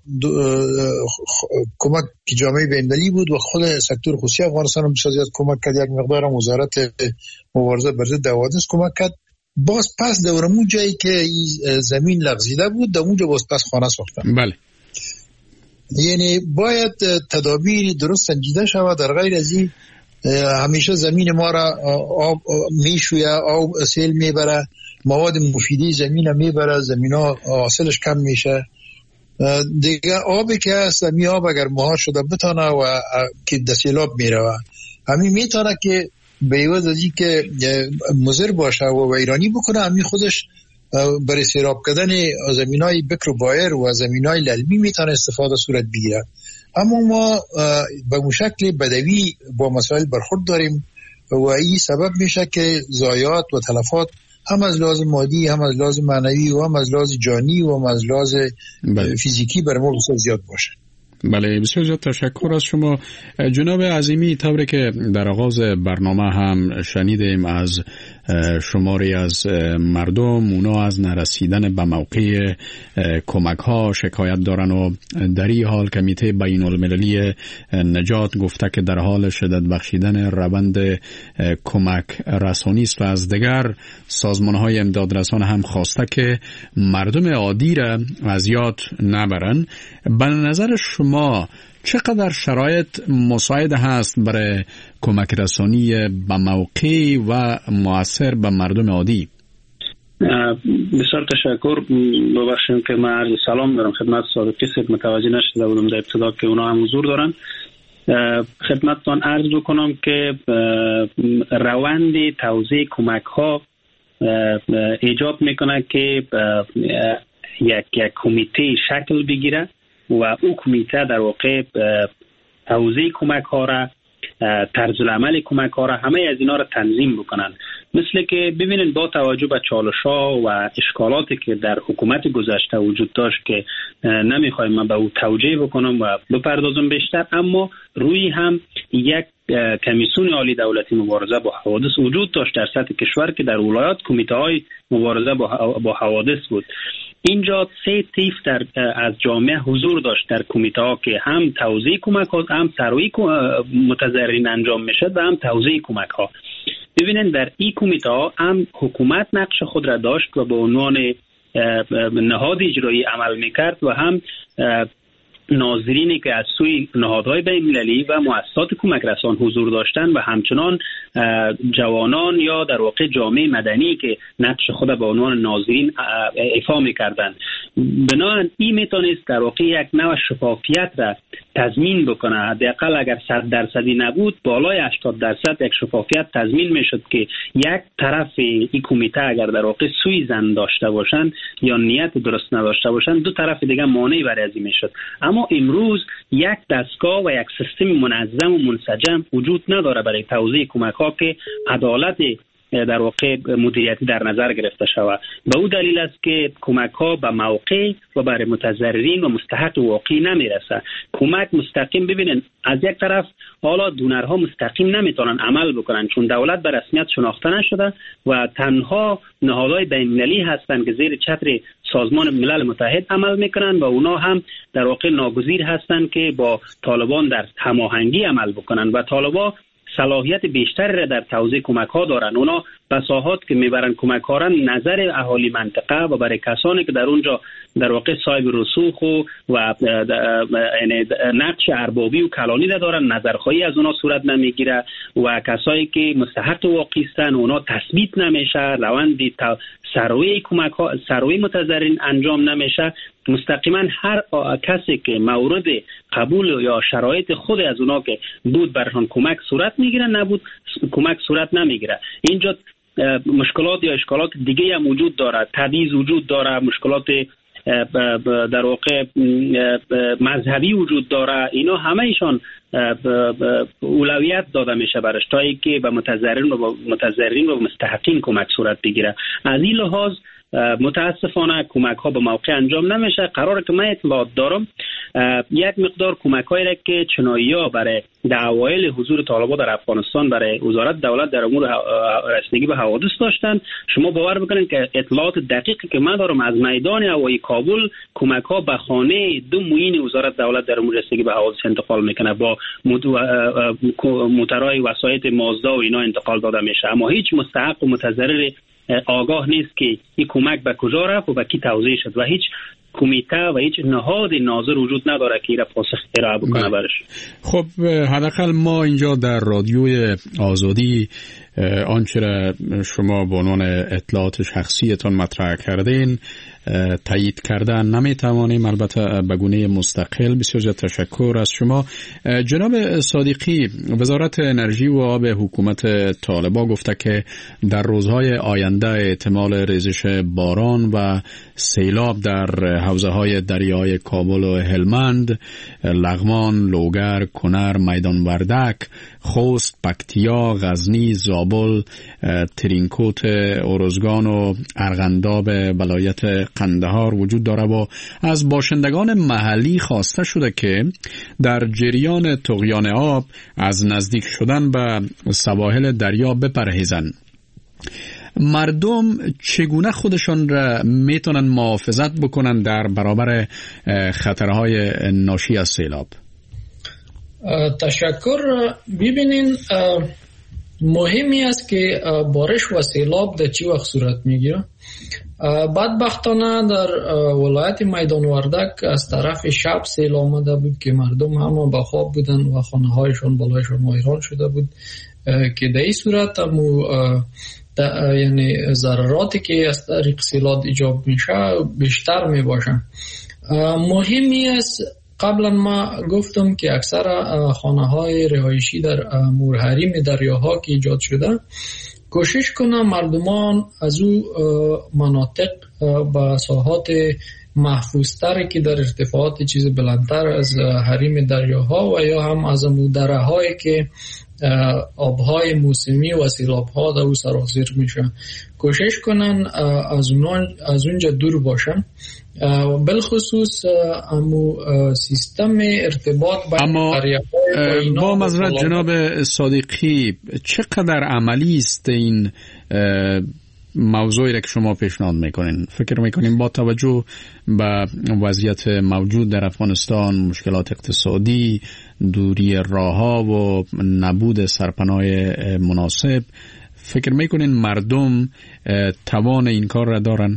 کمک که جامعه بین‌المللی بود و خود سکتور خصوصی افغانستان هم بسیار زیاد کمک کرد، یک مقدار هم وزارت مبارزه بر ضد حوادث کمک کرد. باز پس دورمون جایی که زمین لغزیده بود در اونجا باز پس خانه ساختن. بله، یعنی باید تدابیر درست سنجیده شود. در غیر از این همیشه زمین ما را آب میشویه، آب سیل میبره، مواد مفیدی زمین ها میبره، زمین ها حاصلش کم میشه دیگه. آبی که هست می آب اگر مهار شده بتانه و که دسیلاب میره، همین میتونه که به عوض از این که مضر باشه و ویرانی بکنه، همین خودش برای سیراب کردن زمین های بکر و بایر و زمین های للمی میتونه استفاده صورت بگیره. اما ما به مشکل بدوی با مسائل برخورد داریم و این سبب میشه که ضایعات و تلفات هم از لحاظ مادی، هم از لحاظ معنوی و هم از لحاظ جانی و هم از لحاظ فیزیکی بر ما بسیار زیاد باشه. بله، بسیار زیاد تشکر از شما جناب عظیمی. طوری که در آغاز برنامه هم شنیدیم از شماری از مردم، اونا از نرسیدن به موقع کمک ها شکایت دارن و در این حال کمیته بین المللی نجات گفته که در حال شدت بخشیدن روند کمک رسانی است و از دیگر سازمان های امداد رسان هم خواسته که مردم عادی را از یاد نبرن. به نظر شما چقدر شرایط مساعد هست برای کمک رسانی به موقع و مؤثر به مردم عادی؟ بسیار تشکر. ببخشید که من عرض سلام دارم خدمت صادقی صاحب، متوجه نشده بودم در ابتدا که اونا هم حضور دارن. خدمتتان عرض بکنم که روند توزیع کمک ها ایجاب میکنه که یک یک کمیته شکل بگیره و او کمیته در واقع توزیع کمک ها را، طرز العمل کمک ها را، همه از اینا را تنظیم بکنن. مثل که ببینید با توجه به چالش ها و اشکالاتی که در حکومت گذشته وجود داشت که نمیخوایم من به او توجیه بکنم و بپردازم بیشتر، اما روی هم یک کمیسیون عالی دولتی مبارزه با حوادث وجود داشت در سطح کشور که در ولایات کمیته های مبارزه با حوادث بود. اینجا سه طیف در از جامعه حضور داشت در کمیته ها که هم توزیع کمک ها، هم سروی متضررین انجام میشد و هم توزیع کمک ها. ببینن در این کمیته ها هم حکومت نقش خود را داشت و به عنوان نهاد اجرایی عمل میکرد و هم ناظرینی که از سوی نهادهای بین‌المللی و مؤسسات کمک رسان حضور داشتند و همچنان جوانان یا در واقع جامعه مدنی که نقش خود به عنوان ناظرین ایفا می‌کردند. بنابراین این میتونست در واقع یک نوع شفافیت را تضمین بکنه. حداقل اگر صد درصدی نبود بالای هشتاد درصد یک شفافیت تضمین میشد که یک طرف این کمیته اگر در واقع سوی زن داشته باشند یا نیت درست نداشته باشند، دو طرف دیگه مانعی برای ازی میشد. اما امروز یک دستگاه و یک سیستم منظم و منسجم وجود نداره برای توزیع کمک ها که عدالت در واقع مدیریتی در نظر گرفته شود. به او دلیل است که کمک ها به موقع و برای متضررین و مستحق واقعی نمیرسه. کمک مستقیم، ببینن از یک طرف حالا دونرها مستقیم نمیتونن عمل بکنن چون دولت به رسمیت شناخته نشده و تنها نهادهای بین‌المللی هستند که زیر چتر سازمان ملل متحد عمل میکنن و اونا هم در واقع ناگزیر هستند که با طالبان در هماهنگی عمل بکنن و طالبان صلاحیت بیشتر را در توزیع کمک ها دارن. اونا بساحات که میبرن کمک ها را نظر اهالی منطقه و برای کسانی که در اونجا در واقع صاحب رسوخ و, و نقش اربابی و کلانی دارن، نظرخواهی از اونا صورت نمیگیره و کسایی که مستحق واقعی هستن اونا تثبیت نمیشه، روند سروی کمک ها سروی متضررین انجام نمیشه. مستقیما هر کسی که مورد قبول یا شرایط خود از اونا که بود برشان کمک صورت میگیره، نبود کمک صورت نمیگیره. اینجا مشکلات یا اشکالات دیگه هم وجود داره، تبعیض وجود داره، مشکلات در واقع مذهبی وجود داره. اینا همه ایشان اولویت داده میشه برش تا اینکه به متضررین و متضررین و مستحقین کمک صورت بگیره. از این لحاظ متاسفانه کمک ها به موقع انجام نمیشه. قراره که من اطلاعات دارم یک مقدار کمک هایی را که چنایی ها برای دعوایل حضور طالبان در افغانستان برای وزارت دولت در امور رسیدگی به حوادث داشتن. شما باور بکنید که اطلاعات دقیقی که من دارم از میدان هوایی کابل کمک ها به خانه دو معین وزارت دولت در امور رسیدگی به حوادث انتقال میکنه، با موترهای وسایط مازدا و اینا انتقال داده میشه، اما هیچ مستحق و متضرر آگاه نیست که این کمک به کجا رفت و به کی توزیع شد و هیچ کمیته و هیچ نهاد ناظر وجود نداره که ایرا پاسخ ارائه بکنه برش. خب حداقل ما اینجا در رادیوی آزادی آنچه را شما به عنوان اطلاعات شخصیتان مطرح کردین تایید کردن نمیتوانیم، البته به گونه مستقل. بسیار زیاد تشکر از شما جناب صادقی. وزارت انرژی و آب حکومت طالبان گفته که در روزهای آینده احتمال ریزش باران و سیلاب در حوزه های دریای کابل و هلمند، لغمان، لوگر، کنر، میدان وردک، خوست، پکتیا، غزنی، زابل زابل، ترینکوت، ارزگان و ارغنداب ولایت قندهار وجود داره و از باشندگان محلی خواسته شده که در جریان طغیان آب از نزدیک شدن به سواحل دریا بپرهیزند. مردم چگونه خودشان را میتونن محافظت بکنن در برابر خطرهای ناشی از سیلاب؟ تشکر. ببینین مهمی است که بارش و سیلاب در چی وقت صورت میگیره. بدبختانه در ولایت میدان وردک از طرف شب سیل آمده بود که مردم همه به خواب بودن و خانه هایشان بالایشان ویران شده بود که در این صورت همو یعنی ضرراتی که از طریق سیلاب ایجاد میشه بیشتر میباشن. مهمی است، قبلا ما گفتم که اکثر خانه های رهایشی در حریم دریاها که ایجاد شده کوشش کنن مردمان از او مناطق به ساحات محفوظتری که در ارتفاعات چیز بلندتر از حریم دریاها و یا هم از دره هایی که آبهای موسمی و سیلاب ها در او سرازیر میشه کوشش کنن از اون از اونجا دور باشن. بالخصوص امو سیستم ارتباط اما با معذرت جناب صادقی چقدر عملی است این موضوعی را که شما پیشنهاد میکنین؟ فکر میکنین با توجه به وضعیت موجود در افغانستان، مشکلات اقتصادی، دوری راهها و نبود سرپناه مناسب، فکر میکنین مردم توان این کار را دارن؟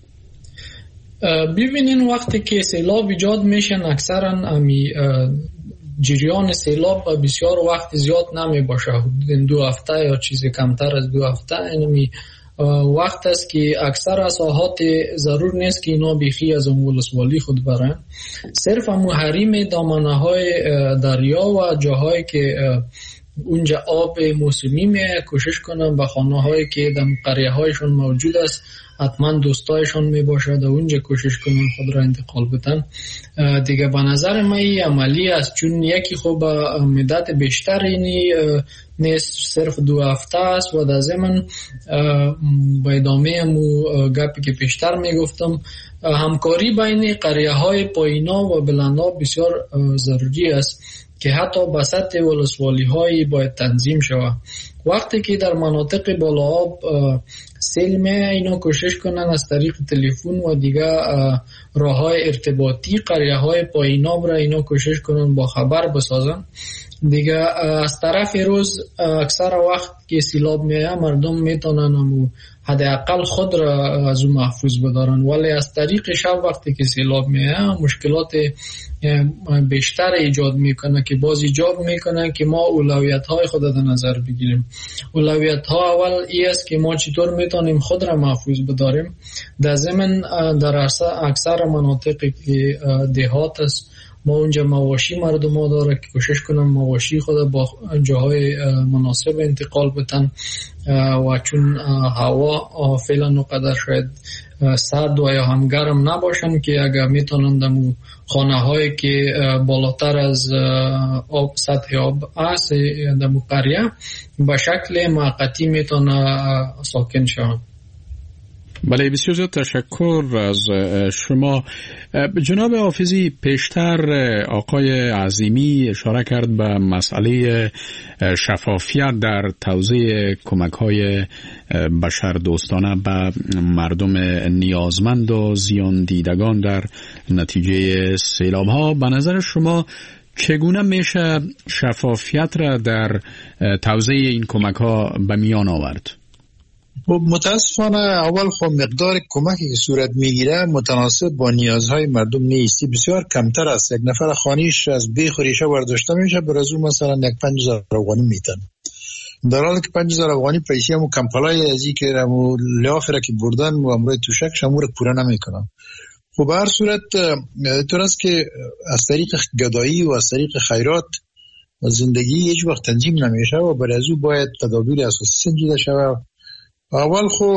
ببینین وقتی که سیلاب ایجاد میشن اکثرا امی جریان سیلاب بسیار وقت زیاد نمی باشه، حدود دو هفته یا چیزی کمتر از دو هفته. اینمی وقت است که اکثر ساحات ضرور نیست که اینا بیخی از اون ولسوالی خود برن، صرف همون حریم دامنه های دریا و جاهایی که اونجا آب موسمی می کوشش کنن به خانه هایی که در قریه هایشون موجود است حتما دوستایشون می باشد و اونجا کوشش کنن خود را انتقال بدن. دیگه به نظر من این عملی است، چون یکی خوب مدت بیشتر اینی نیست، صرف دو هفته است و در ضمن با ادامه مو گپی که پیشتر می گفتم همکاری بین قریه های پایینا و بلندا بسیار ضروری است که حتی به سطح ولسوالی هایی باید تنظیم شود. وقتی که در مناطق بالا آب سیل می اینا کوشش کنن از طریق تلفن و دیگه راه های ارتباطی قریه های پایین آب را اینا کوشش کنن با خبر بسازن. دیگه از طرف روز اکثر وقت که سیلاب میه مردم میتونن حداقل خود را از اون محفوظ بدارن، ولی از طریق شب وقتی که سیلاب میه مشکلات بیشتر ایجاد میکنه که باز ایجاب میکنه که ما اولویت های خود در نظر بگیریم. اولویت ها اول ای است که ما چطور میتونیم خود را محفوظ بداریم. در ضمن در اکثر مناطقی که دهات است ما اونجا مواشی مردم ها داره که کوشش کنن مواشی خود با جاهای مناسب انتقال بدن و چون هوا فعلا نقدر شاید سرد و یا هم گرم نباشن که اگر میتونن دمو خانه هایی که بالاتر از آب سطح آب است دمو قریه به شکل موقتی میتونه ساکن شون. بله، بسیار زیاد تشکر از شما. جناب حافظی، پیشتر آقای عظیمی اشاره کرد به مسئله شفافیت در توزیع کمک‌های بشر دوستانه به مردم نیازمند و زیان دیدگان در نتیجه سیلاب‌ها. به نظر شما چگونه میشه شفافیت را در توزیع این کمک‌ها به میان آورد؟ متاسفانه اول خب مقدار کمکی که صورت میگیره متناسب با نیازهای مردم نیستی، بسیار کمتر است. یک نفر خانیش از بیخ و ریشه برداشته میشه بر از اون مثلا یک پنج هزار افغانی میتن، در حالی که پنج هزار افغانی پیسی همو کمپلای ازی که همو لافه را که بردن و امروی توشک شمو را پوره نمیکنن. خب هر صورت طور است که از طریق گدایی و از طریق خیرات زندگی هیچ وقت تنظیم نمیشه و بر از او باید تدابیر اساسی سنجیده شود. اول خو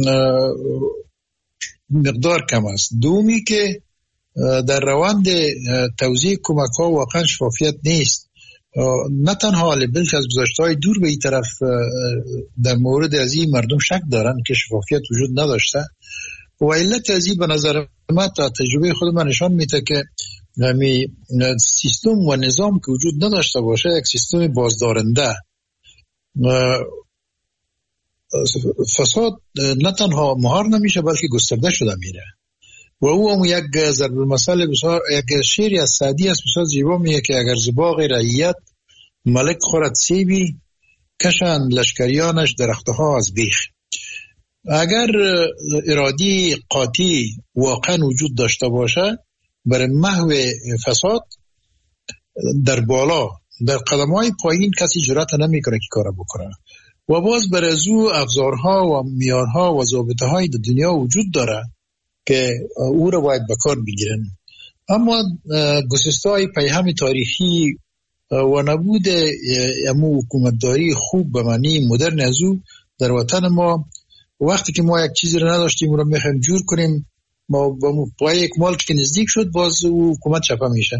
مقدار کم است. دومی که در روند توزیع کمک ها واقعا شفافیت نیست. نه تنها ولی بلکه از گذشته‌های دور به این طرف در مورد از این مردم شک دارن که شفافیت وجود نداشته و علت از این به نظر من تا تجربه خود من نشان میده که همی سیستم و نظام که وجود نداشته باشه یک سیستم بازدارنده، فساد نه تنها مهار نمیشه بلکه گسترده شده میره و او هم یک ضرب المثل بسیار یک شعری از سعدی است بسیار زیبا میگه که اگر زباغ رعیت ملک خورد سیبی کشند لشکریانش درختها از بیخ. اگر ارادی قاطی واقعا وجود داشته باشه برای محو فساد در بالا در قدم‌های پایین کسی جرأت نمیکنه که کار بکنه و باز برای از او ابزارها و معیارها و ضابطه‌های در دنیا وجود داره که او را باید به کار بگیرن. اما گسسته‌های پیهم تاریخی و نبود امو حکومتداری خوب به معنی مدرن از او در وطن ما، وقتی که ما یک چیزی را نداشتیم او را میخوایم جور کنیم، ما با یک مالک که نزدیک شد باز او حکومت چپه میشه.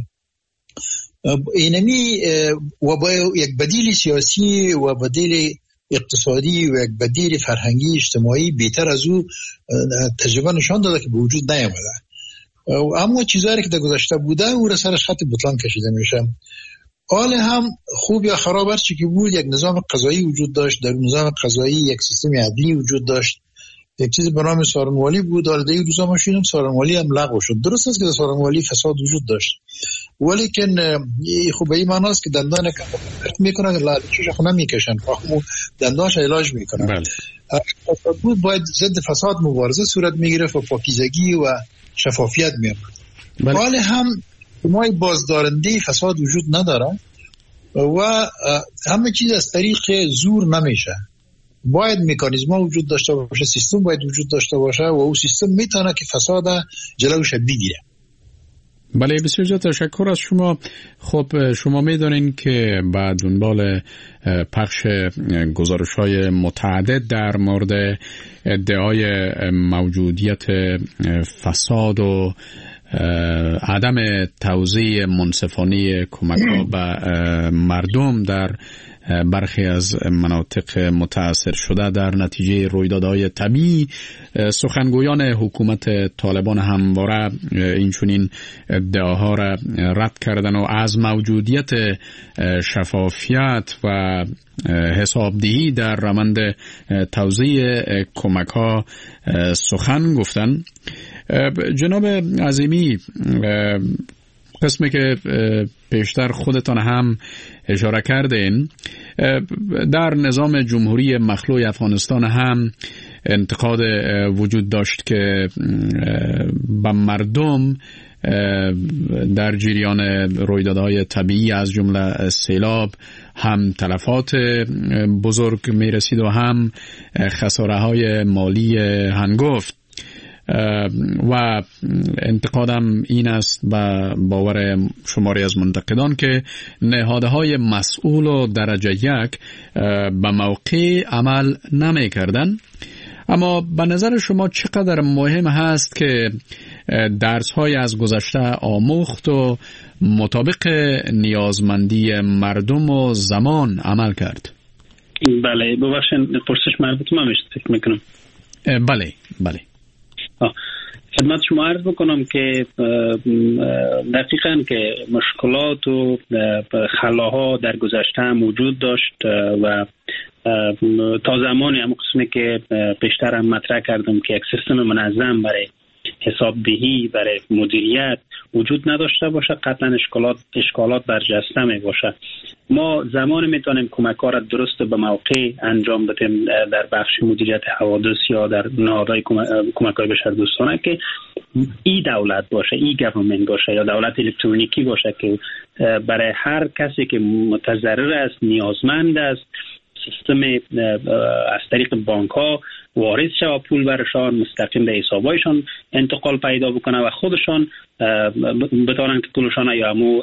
اینمی و با یک بدیل سیاسی و بدیل اقتصادی و یک بدیل فرهنگی اجتماعی بهتر از او تجربه نشان داده که به وجود نیامده. اما چیزایی که در گذشته بوده او را سرش خط بطلان کشیده میشه. حال هم خوب یا خراب هر چی که بود یک نظام قضایی وجود داشت، در نظام قضایی یک سیستم عدلی وجود داشت، یک چیز به نام سارنوالی بود. حالا در روزا ما شنیدیم سارنوالی هم لغو شد. درست است که در سارنوالی فساد وجود داشت ولی که خوب به این معنی است که دندان کفت میکنن لالچش خونه میکشن فهمو دندانش علاج میکنن. بله. فساد بود باید ضد فساد مبارزه صورت میگرفت و پاکیزگی و شفافیت میامد. بله. حال هم ما بازدارنده فساد وجود نداره و همه چیز از طریق زور نمیشه. باید مکانیزم وجود داشته باشه، سیستم باید وجود داشته باشه و او سیستم میتونه که فساد جلوش بگیره. بله بسیار زیاد تشکر از شما. خب شما میدونین که بعد دنبال پخش گزارش‌های متعدد در مورد ادعای موجودیت فساد و عدم توزیع منصفانه کمک‌ها به مردم در برخی از مناطق متاثر شده در نتیجه رویدادهای طبیعی، سخنگویان حکومت طالبان همواره اینچنین ادعاها را رد کردن و از موجودیت شفافیت و حسابدهی در روند توزیع کمک‌ها سخن گفتن. جناب عظیمی، قسمی که پیشتر خودتان هم اشاره کردین، در نظام جمهوری مخلوع افغانستان هم انتقاد وجود داشت که به مردم در جریان رویدادهای طبیعی از جمله سیلاب هم تلفات بزرگ میرسید و هم خساره های مالی هنگفت و انتقادم این است به باور شماری از منتقدان که نهادهای مسئول و درجه یک به موقع عمل نمی کردن. اما به نظر شما چقدر مهم هست که درس‌های از گذشته آموخت و مطابق نیازمندی مردم و زمان عمل کرد؟ بله ببخشید پرسش مربوط به من میشه فکر میکنم. بله بله خدمت شما عرض بکنم که دقیقاً که مشکلات و خلاها در گذشته هم وجود داشت و تا زمانی هم قسمی که پیشتر هم مطرح کردم که یک سیستم منظم برای حسابدهی برای مدیریت وجود نداشته باشه قطعا اشکالات اشکالات برجسته می باشه. ما زمان میتونیم کمک‌ها را درست به موقع انجام بدیم در بخش مدیریت حوادث یا در نهادهای کمک‌های بشردوستانه که ای دولت باشه، ای گورنمنت باشه یا دولت الکترونیکی باشه که برای هر کسی که متضرر است نیازمند است سیستم از طریق بانک ها وارد شود پول برشان مستقیم به حسابایشان انتقال پیدا بکنه و خودشان بتوانند که پولشان یا همو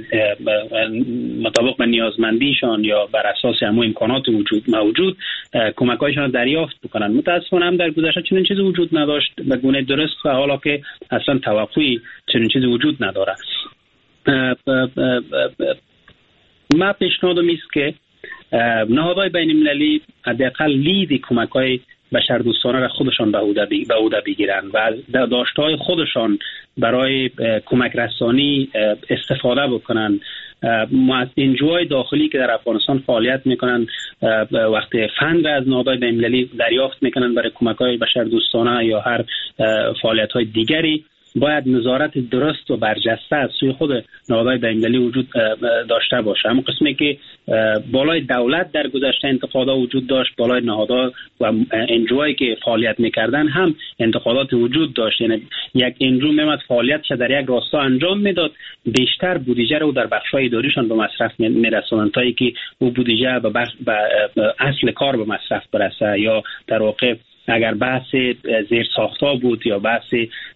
مطابق به نیازمندیشان یا بر اساس همو امکانات وجود موجود کمکایشان دریافت بکنن. متاسفانه هم در گذشته چنین چیزی وجود نداشت به گونه درست و حالا که اصلا توقعی چنین چیزی وجود نداره. ما پیشنهاد میست که نهادهای بین المللی حداقل لید کمک‌های بشردوستانه را خودشان به عهده به عهده بگیرند و از داشته‌های خودشان برای کمک رسانی استفاده بکنند. انجوهای داخلی که در افغانستان فعالیت میکنند وقتی فند از نهادهای بین المللی دریافت میکنند برای کمک‌های بشردوستانه یا هر فعالیت‌های دیگری، باید نظارت درست و برجسته از سوی خود نهادهای بین المللی وجود داشته باشه. اما قسمی که بالای دولت در گذشته انتقادات وجود داشت، بالای نهادها و انجوهایی که فعالیت میکردن هم انتقادات وجود داشت. یعنی یک انجو میمد فعالیتش در یک راستا انجام میداد، بیشتر بودجه رو در بخش‌های اداریشان به مصرف میرسوندن تا اینکه او بودجه به بخش به اصل کار به مصرف برسه، یا در واقع اگر بحث زیر ساختها بود یا بحث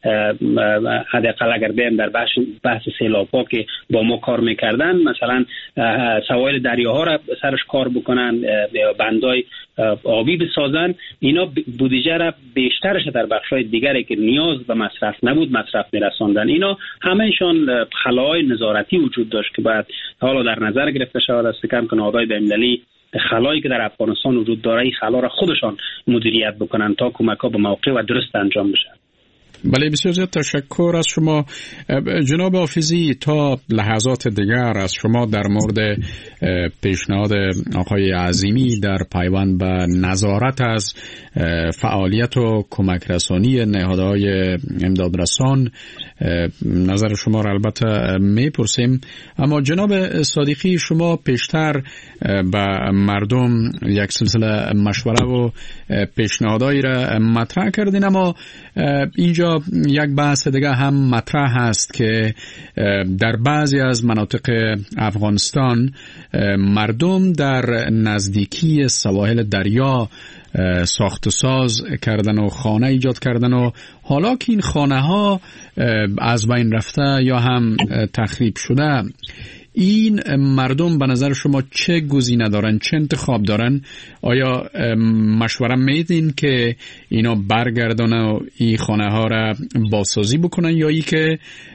حداقل اگر بیم در بحث بحث سیلاب‌ها که با ما کار میکردن، مثلا سواحل دریاها را سرش کار بکنن یا بندای آبی بسازن، اینا بودجه را بیشترش در بخش‌های دیگری که نیاز به مصرف نبود مصرف میرساندن. اینا همه‌شان خلاهای نظارتی وجود داشت که باید حالا در نظر گرفته شود است که نهادهای بین‌المللی خلایی که در افغانستان وجود داره این خلا را خودشان مدیریت بکنن تا کمک‌ها به موقع و درست انجام بشه. بله، بسیار زیاد تشکر از شما جناب حافظی. تا لحظات دیگر از شما در مورد پیشنهاد آقای عظیمی در پیوند به نظارت از فعالیت و کمک رسانی نهادهای امدادرسان نظر شما را البته میپرسیم. اما جناب صادقی، شما پیشتر به مردم یک سلسله مشوره و پیشنهادایی را مطرح کردین، اما اینجا یک بحث دیگه هم مطرح هست که در بعضی از مناطق افغانستان مردم در نزدیکی سواحل دریا ساخت و ساز کردن و خانه ایجاد کردن و حالا که این خانه ها از بین رفته یا هم تخریب شده، این مردم به نظر شما چه گزینه دارن، چه انتخاب دارن؟ آیا مشوره میدین که اینا برگردن و این خانه ها را بازسازی بکنن، یا ای که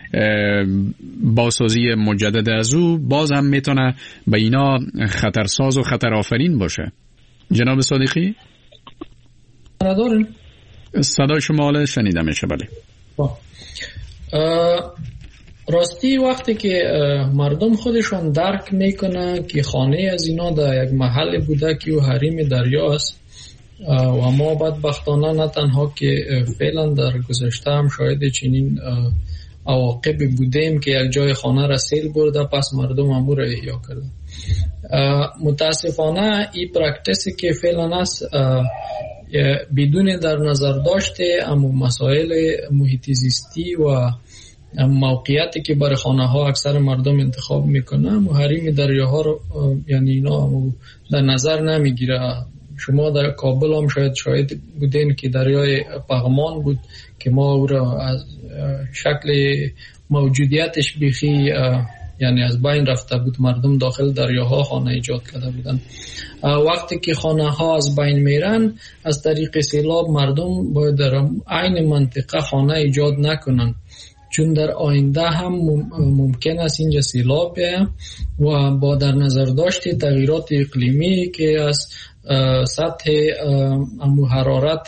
بازسازی مجدد از او باز هم میتونه به اینا خطرساز و خطر آفرین باشه؟ جناب صادقی؟ نداریم. صدای شما حالا شنیده میشه. بله. راستی وقتی که مردم خودشون درک میکنه که خانه از اینا در یک محل بوده که او حریم دریاست و ما بدبختانه نه تنها که فعلا در گذشته هم شاید چنین عواقب بودیم که یک جای خانه را سیل برده، پس مردم امور احیا کرده. متاسفانه این پرکتیسی که فعلا است بدون در نظر داشته اما مسائل محیط زیستی و موقعیتی که برای خانه ها اکثر مردم انتخاب میکنه حریم دریاها رو یعنی اینا در نظر نمیگیره. شما در کابل هم شاید شاید بودین که دریای پغمان بود که ما او را از شکل موجودیتش بیخی یعنی از بین رفته بود، مردم داخل دریاها خانه ایجاد کرده بودن. وقتی که خانه ها از بین میرن از طریق سیلاب مردم باید در عین منطقه خانه ایجاد نکنن، چون در آینده هم ممکن است اینجا سیلاب بیاید و با در نظر داشت تغییرات اقلیمی که از سطح حرارت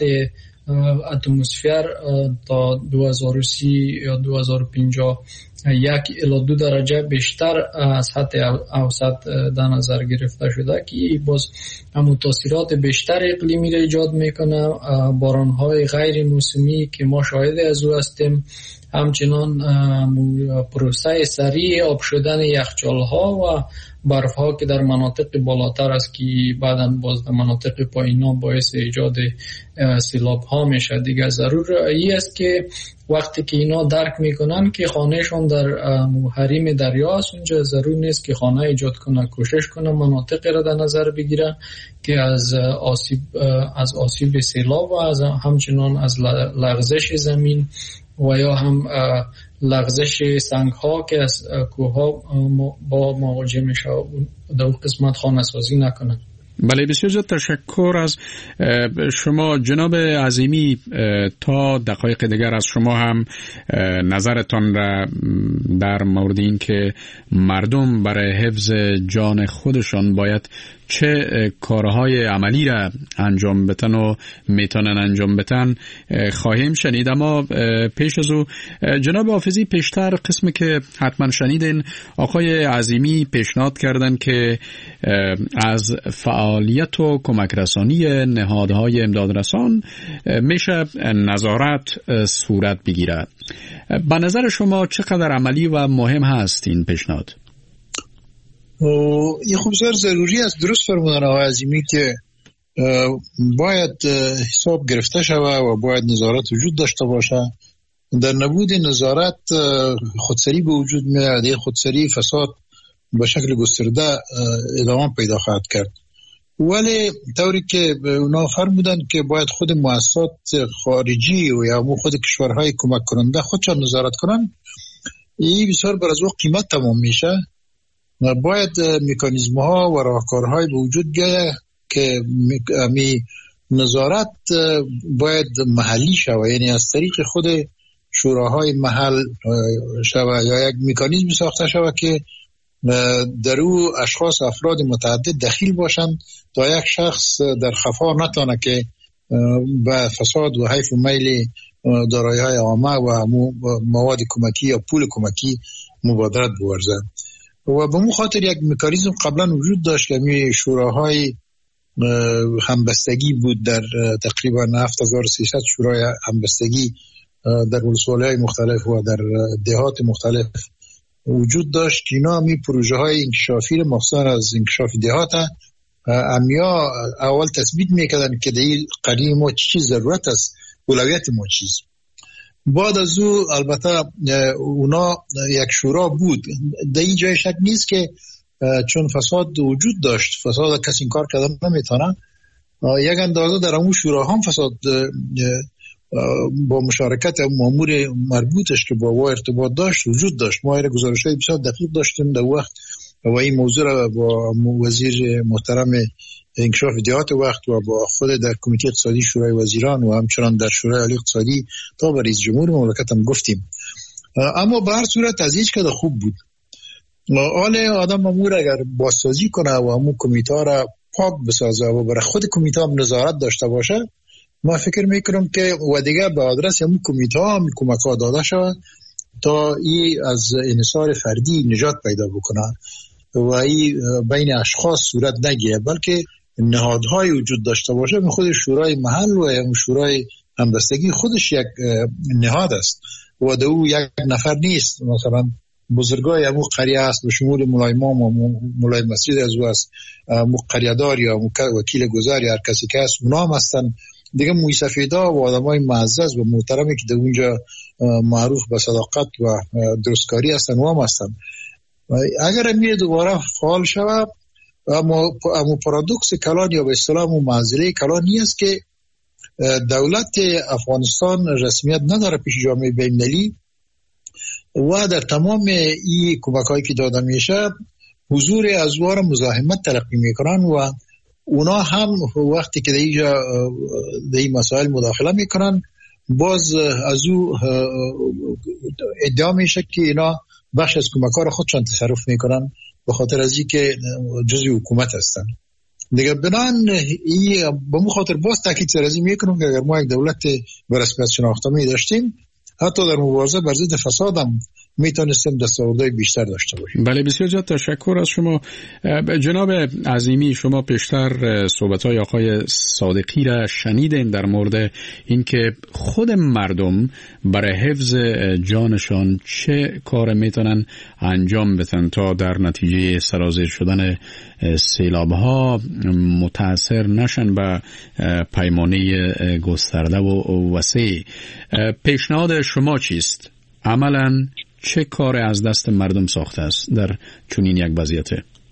اتمسفر تا دو هزار و سی یا دو هزار و پنجاه یک الی دو درجه بیشتر از سطح اوسط در نظر گرفته شده که باز تاثیرات بیشتر اقلیمی را ایجاد میکنه. بارانهای غیر موسمی که ما شاهد از او هستیم، همچنان پروسه سریع آب شدن یخچال‌ها و برف‌ها که در مناطق بالاتر است که بعداً باز در مناطق پایین‌ها باعث ایجاد سیلاب‌ها میشه. دیگه ضرور ای است که وقتی که اینا درک میکنن که خانهشون در حریم دریا است، اونجا ضرور نیست که خانه ایجاد کنه، کوشش کنه مناطق را در نظر بگیره که از آسیب از آسیب سیلاب و از همچنان از لغزش زمین و یا هم لغزش سنگ ها که از کوه ها با مواجه میشه در اون قسمت خانه سازی نکنن. بله، بسیار زیاد تشکر از شما جناب عظیمی. تا دقایق دیگر از شما هم نظرتان را در مورد این که مردم برای حفظ جان خودشان باید چه کارهای عملی را انجام بتن و میتونن انجام بتن خواهیم شنید. اما پیش از او جناب حافظی، پیشتر قسمی که حتما شنیدین آقای عظیمی پیشنهاد کردن که از فعالیت و کمک رسانی نهادهای امدادرسان میشه نظارت صورت بگیرد. به نظر شما چقدر عملی و مهم هست این پیشنهاد؟ یه خوب بسیار ضروری است. درست فرمودن آقای عظیمی که باید حساب گرفته شود و باید نظارت وجود داشته باشه. در نبود نظارت خودسری به وجود میاد. یه خودسری فساد به شکل گسترده ادامه پیدا خواهد کرد. ولی طوری که اونا فرمودن که باید خود مؤسسات خارجی و یا خود کشورهای کمک کننده خودشان نظارت کنن، این بسیار بر از وقت قیمت تمام میشه. باید مکانیزم ها و راهکارهای به وجود بیاید که می نظارت باید محلی شود، یعنی از طریق خود شوراهای محل شود یا یک مکانیزم ساخته شود که در او اشخاص افراد متعدد دخیل باشند تا یک شخص در خفا نتونه که به فساد و حیف و میل دارایی‌های عامه و مواد کمکی یا پول کمکی مبادرت بورزد. و به مو خاطر یک مکانیزم قبلا وجود داشت که می شوراهای همبستگی بود. در تقریبا هفت هزار و سیصد شورای همبستگی در ولسوالی‌های مختلف و در دهات مختلف وجود داشت که اینا می پروژه های انکشافی مخصوصا از انکشاف دهات امیا اول تثبیت میکردن که در این قریه ما چی ضرورت است، اولویت ما چیست. بعد از او البته اونا یک شورا بود. در این جای شک نیست که چون فساد وجود داشت، فساد کسی این کار کردن نمیتونه، یک اندازه در اون شورا هم فساد با مشارکت مامور مربوطش که با وا ارتباط داشت وجود داشت. ما ایره گزارش‌های بسیار دقیق داشتیم در وقت و این موضوع را با وزیر محترم انکشاف دهات وقت و با خود در کمیته اقتصادی شورای وزیران و همچنان در شورای عالی اقتصادی تا به رئیس جمهور مملکت هم گفتیم. اما به هر صورت از هیچ کده خوب بود. حال آدم مامور اگر بازسازی کنه و همون کمیته را پاک بسازه و برای خود کمیته هم نظارت داشته باشه، ما فکر میکنم که و دیگه به آدرس همون کمیته هم کمک ها داده شود تا ای از انحصار فردی نجات پیدا بکنه و ای بین اشخاص صورت نگیره، بلکه نهادهای وجود داشته باشه. خود شورای محل و یا شورای همبستگی خودش یک نهاد است و در او یک نفر نیست. مثلا بزرگای همون قریه است به شمول مولای امام و مولای مسجد از او است، قریه‌دار یا وکیل گذار یا هر کسی که هست اونا هم هستن دیگه. موی سفیدا و آدمای معزز و محترمی که در اونجا معروف به صداقت و درستکاری هستن و هم هستن. اگر میره دوباره فعال شود، اما اما پارادوکس کلان یا به اصطلاح معضله کلان نیست که دولت افغانستان رسمیت نداره پیش جامعه بین‌المللی و در تمام این کمک‌هایی که داده میشه حضور ازوار مزاحمت تلقی میکنن و اونا هم وقتی که در اینجا در این مسائل مداخله میکنن باز از او ادعا میشه که اینا بخش از کمک‌ها را خودشان تصرف میکنن به خاطر از این که جزء حکومت هستن دیگه. بنان این به مو خاطر باز تاکید سرازی میکنم که اگر ما یک دولت به رسمیت شناخته می داشتیم، حتی در مبارزه بر ضد فساد هم میتونستیم دستاوردهای بیشتر داشته باشیم. بله، بسیار زیاد تشکر از شما جناب عظیمی. شما پیشتر صحبت‌های آقای صادقی را شنیدین در مورد اینکه خود مردم برای حفظ جانشان چه کار میتونن انجام بدن تا در نتیجه سرازیر شدن سیلاب‌ها متاثر نشن به پیمانه گسترده و وسیع. پیشنهاد شما چیست؟ عملاً چه کار از دست مردم ساخته است در چنین یک وضعیت؟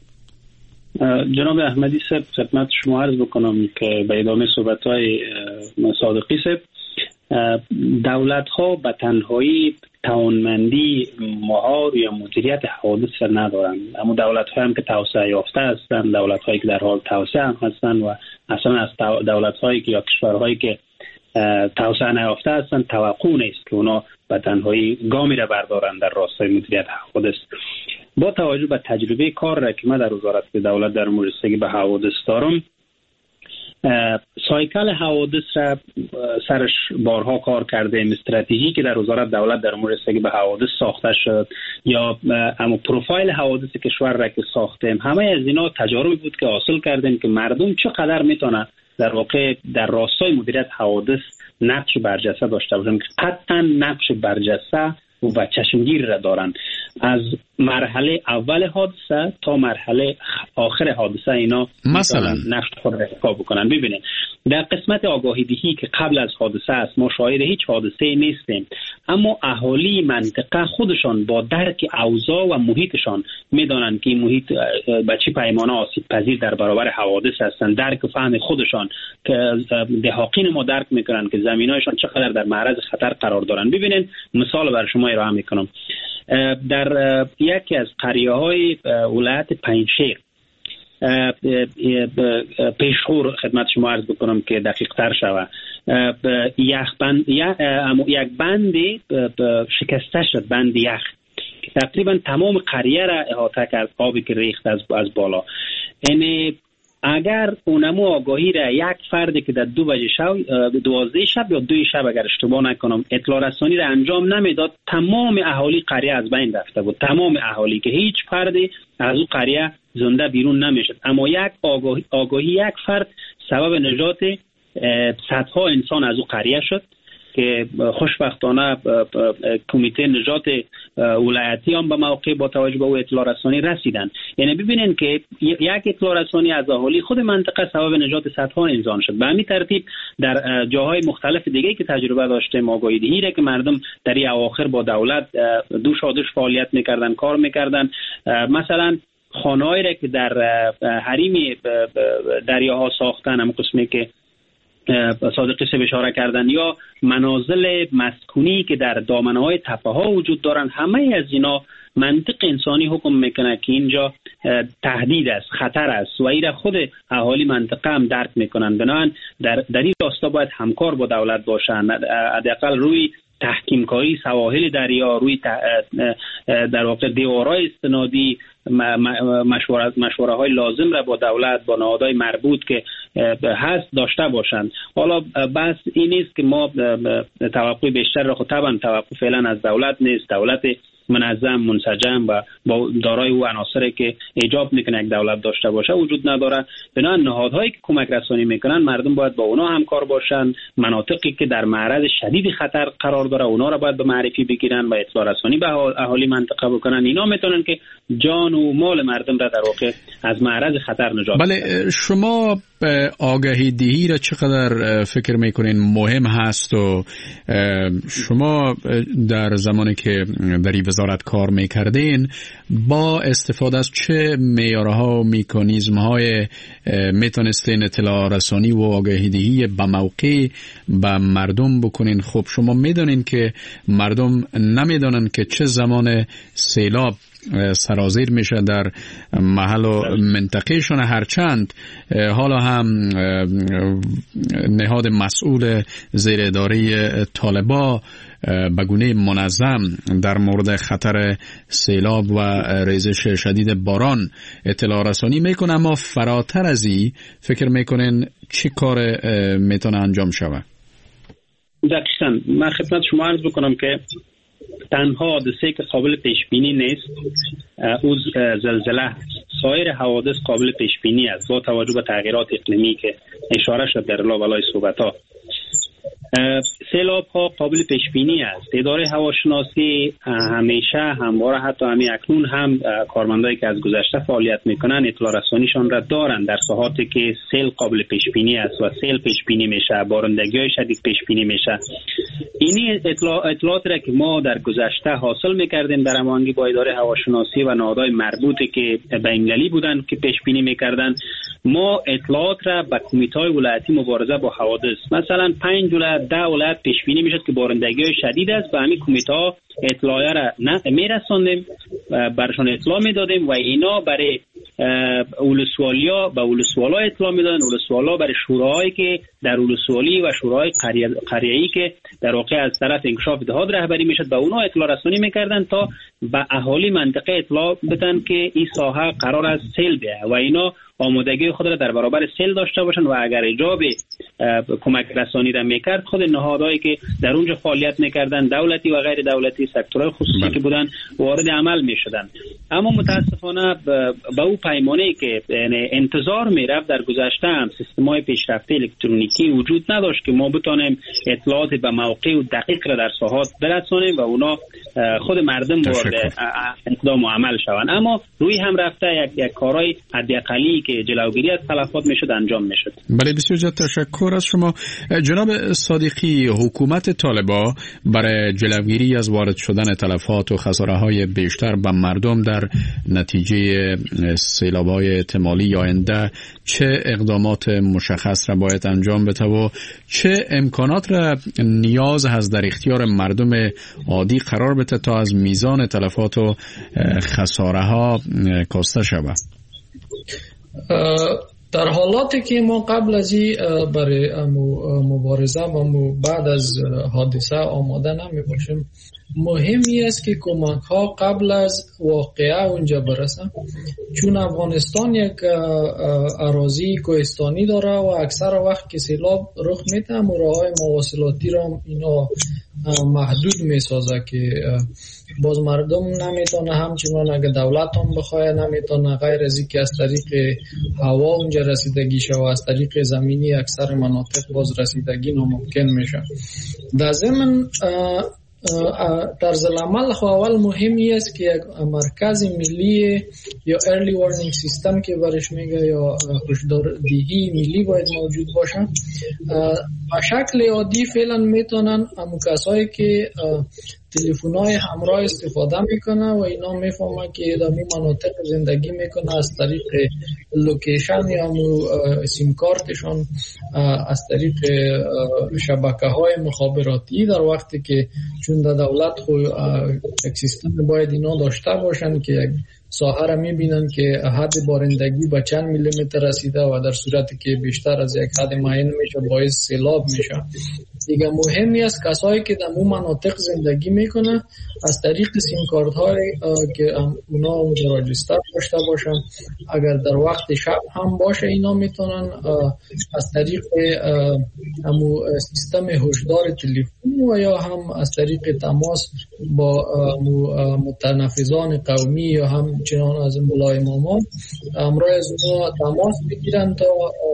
جناب احمدی صاحب، خدمت شما عرض بکنم که به ادامه صحبت‌های صادقی صاحب، دولت‌ها به تنهایی توانمندی مهار یا مدیریت حوادث را ندارند. اما دولت های هم که توسعه یافته هستند، دولت هایی که در حال توسعه هم هستند و اصلا از دولت هایی که یا کشورهایی که توسعه نیافته هستند توقع نیست که اونا به تنهایی گامی را بردارند در راستای مدیریت حوادث. با توجه به تجربه کار را که من در وزارت دولت در مورد رسیدگی به حوادث دارم، سایکل حوادث را سرش بارها کار کردیم. استراتژی که در وزارت دولت در مورد رسیدگی به حوادث ساخته شد یا اما پروفایل حوادث کشور را که ساختیم، همه از اینا تجاربی بود که حاصل کردیم که مردم چقدر میتونه در واقع در راستای مدیریت حوادث نقش برجسته داشته باشند که قطعا نقش برجسته و چشمگیر را دارند. از مرحله اول حادثه تا مرحله آخر حادثه اینا مثلا نقش خود را ایفا بکنن. ببینید در قسمت آگاهی دهی که قبل از حادثه است، ما شاهد هیچ حادثه نیستیم، اما اهالی منطقه خودشان با درک اوضاع و محیطشان میدانند که این محیط به چه پیمانه آسیب پذیر در برابر حوادث هستند. درک و فهم خودشان که دهاقین ما درک میکنند که زمینایشان چقدر در معرض خطر قرار دارند. ببینید مثال برای شما ارائه میکنم. در یکی از قریه های ولایت پنجشیر پیشخور خدمت شما عرض بکنم که دقیق تر شود، یک بند یک بند شکسته شد، بند یخ تقریبا تمام قریه را احاطه کرد، آبی که ریخت از از بالا. یعنی اگر اونمو آگاهی را یک فردی که در دو بجه شب، دوازده شب یا دو شب اگر اشتباه نکنم اطلاع رسانی را انجام نمیداد، تمام اهالی قریه از بین رفته بود. تمام اهالی که هیچ فردی از اون قریه زنده بیرون نمیشد. اما یک آگاهی, آگاهی یک فرد سبب نجات صدها انسان از اون قریه شد که خوشبختانه کمیته نجات ولایتی هم به موقع با توجه به اطلاع رسانی رسیدن. یعنی ببینید که یک اطلاع رسانی از اهالی خود منطقه سبب نجات صدها انسان شد. به همین ترتیب در جاهای مختلف دیگه که تجربه داشتیم آگاهی دهی را که مردم در این اواخر با دولت دوش آدوش فعالیت میکردن، کار میکردن. مثلا خانه‌ای را که در حریم دریاها ساختن، هم قسمی که صادقی سه اشاره کردن، یا منازل مسکونی که در دامنه‌های تپه‌ها وجود دارن، همه از اینا منطق انسانی حکم میکنه که اینجا تهدید است، خطر است و ایره خود اهالی منطقه هم درک میکنن. بنابراین در در این راستا باید همکار با دولت باشن، حداقل روی تحکیم کاری سواحل دریا، روی در واقع دیوارهای استنادی مشوره مشوره های لازم را با دولت، با نهادهای مربوط که هست داشته باشند. حالا بس این نیست که ما توقع بیشتر را خود طبعا توقع فعلا از دولت نیست. دولت منظم، منسجم و با دارای او عناصری که ایجاب میکنه یک دولت داشته باشه وجود نداره. بنابراین نهادهایی که کمک رسانی میکنن مردم باید با اونا همکار باشن. مناطقی که در معرض شدید خطر قرار داره اونا را باید به معرفی بگیرن و اطلاع رسانی به اهالی منطقه بکنن. اینا میتونن که جان و مال مردم را در واقع از معرض خطر نجات بدن. بله، شما آگاهی دهی را چقدر فکر میکنین مهم هست و شما در زمانی که در این وزارت کار میکردین با استفاده از چه معیارها و مکانیزم‌های میتونستین اطلاع رسانی و آگاهی دهی به موقع به مردم بکنین؟ خب شما میدونین که مردم نمیدونن که چه زمان سیلاب سرازیر میشه در محل و منطقهشون، هرچند حالا هم نهاد مسئول زیر اداره طالبا به گونه منظم در مورد خطر سیلاب و ریزش شدید باران اطلاع رسانی میکنه، اما فراتر از این فکر میکنین چی کار میتونه انجام شود؟ دقیقاً من خدمت شما عرض بکنم که تنها حادثه که قابل پیش بینی نیست او زلزله، سایر حوادث قابل پیش بینی است با توجه به تغییرات اقلیمی که اشاره شد در لابلای صحبت‌ها. سیلاب ها قابل پیش بینی است. اداره هواشناسی همیشه همواره، حتی همین اکنون هم کارمندایی که از گذشته فعالیت میکنن اطلاع رسانیشان را دارن در ساحاتی که سیل قابل پیش بینی است و سیل پیش بینی میشه، بارندگی های شدید پیش بینی میشه. اینی اطلاع اطلاعاتی را که ما در گذشته حاصل میکردیم در هماهنگی با اداره هواشناسی و نهادهای مربوطه که بین‌المللی بودن که پیش بینی میکردن، ما اطلاعات را به کمیته ولایتی مبارزه با حوادث، مثلا پنج ولایت ده ولایت پیش بینی میشد که بارندگی های شدید است و همین کمیته ها اطلاعیه را نه میرساندیم، برشان اطلاع میدادیم و اینا برای اولسوالیا به اولسوالا اطلاع میدادن، اولسوالا برای شوراهایی که در اولسوالی و شوراهای قریه‌ای که در واقع از طرف انکشاف دهات رهبری میشد به اونا اطلاع رسانی میکردن تا به اهالی منطقه اطلاع بدن که این ساحه قرار است سیل بیه و اینا آمادگی خود را در برابر سیل داشته باشن و اگر اجاب کمک رسانی را میکرد خود نهادهایی که در اونجا فعالیت میکردن، دولتی و غیر دولتی، سکتورهای خصوصی بله. که بودن وارد عمل میشدن. اما متاسفانه به او پیمانه‌ای که انتظار میرفت در گذشته هم سیستم‌های پیشرفته الکترونیکی وجود نداشت که ما بتونیم اطلاعات به موقع و دقیق را در ساحات برسانیم و اونا خود مردم وارد اقدام و عمل شوند. اما روی هم رفته یک یک کارهای حداقلی که جلوگیری از تلفات میشد انجام میشد. بله بسیار زیاد تشکر از شما جناب صادقی. حکومت طالبان برای جلوگیری از وارد شدن تلفات و خساره‌های بیشتر به مردم در نتیجه سیلاب‌های احتمالی آینده چه اقدامات مشخص را باید انجام بده و چه امکانات را نیاز هست در اختیار مردم عادی قرار بده تا از میزان تلفات و خساره‌ها کاسته شود؟ در حالاتی که ما قبل از این برای مبارزه و بعد از حادثه آماده نمی باشیم، مهمی است که کمک ها قبل از واقعه اونجا برسه، چون افغانستان یک اراضی کوهستانی داره و اکثر وقت که سیلاب رخ میده راههای مواصلاتی را اینا محدود میسازه که باز مردم نمیتونه، همچنان اگه دولت هم بخواه نمیتونه، غیر از اینکه از طریق هوا اونجا رسیدگی شه و از طریق زمینی اکثر مناطق باز رسیدگی ناممکن میشه. در ضمن طرز العمل خو اول مهمی است که یک مرکز ملی یا ارلی وارنینگ سیستم که برش میگه یا هشداردهی ملی باید موجود باشه. به شکل عادی فعلا میتونن همون کسایی که تلفن‌های همراه استفاده میکنه و اینا میفهمه که در اون مناطق زندگی میکنه از طریق لوکیشن یا سیم کارتشون از طریق شبکه‌های مخابراتی، در وقتی که چون در دولت خو یک سیستم باید اینا داشته باشن که یک ساحه را میبینن که حد بارندگی به چند میلیمتر رسیده و در صورتی که بیشتر از یک حد معین میشه باعث سیلاب میشه. دیگه مهمی است کسایی که در اون مناطق زندگی میکنه از طریق سیم کارت های که اونا اونجا راجستر داشته باشن، اگر در وقت شب هم باشه اینا میتونن از طریق همو سیستم هشدار تلفن و یا هم از طریق تماس با متنفذان قومی یا هم چنان از مولای امامان امروز از اونا تماس بگیرن تا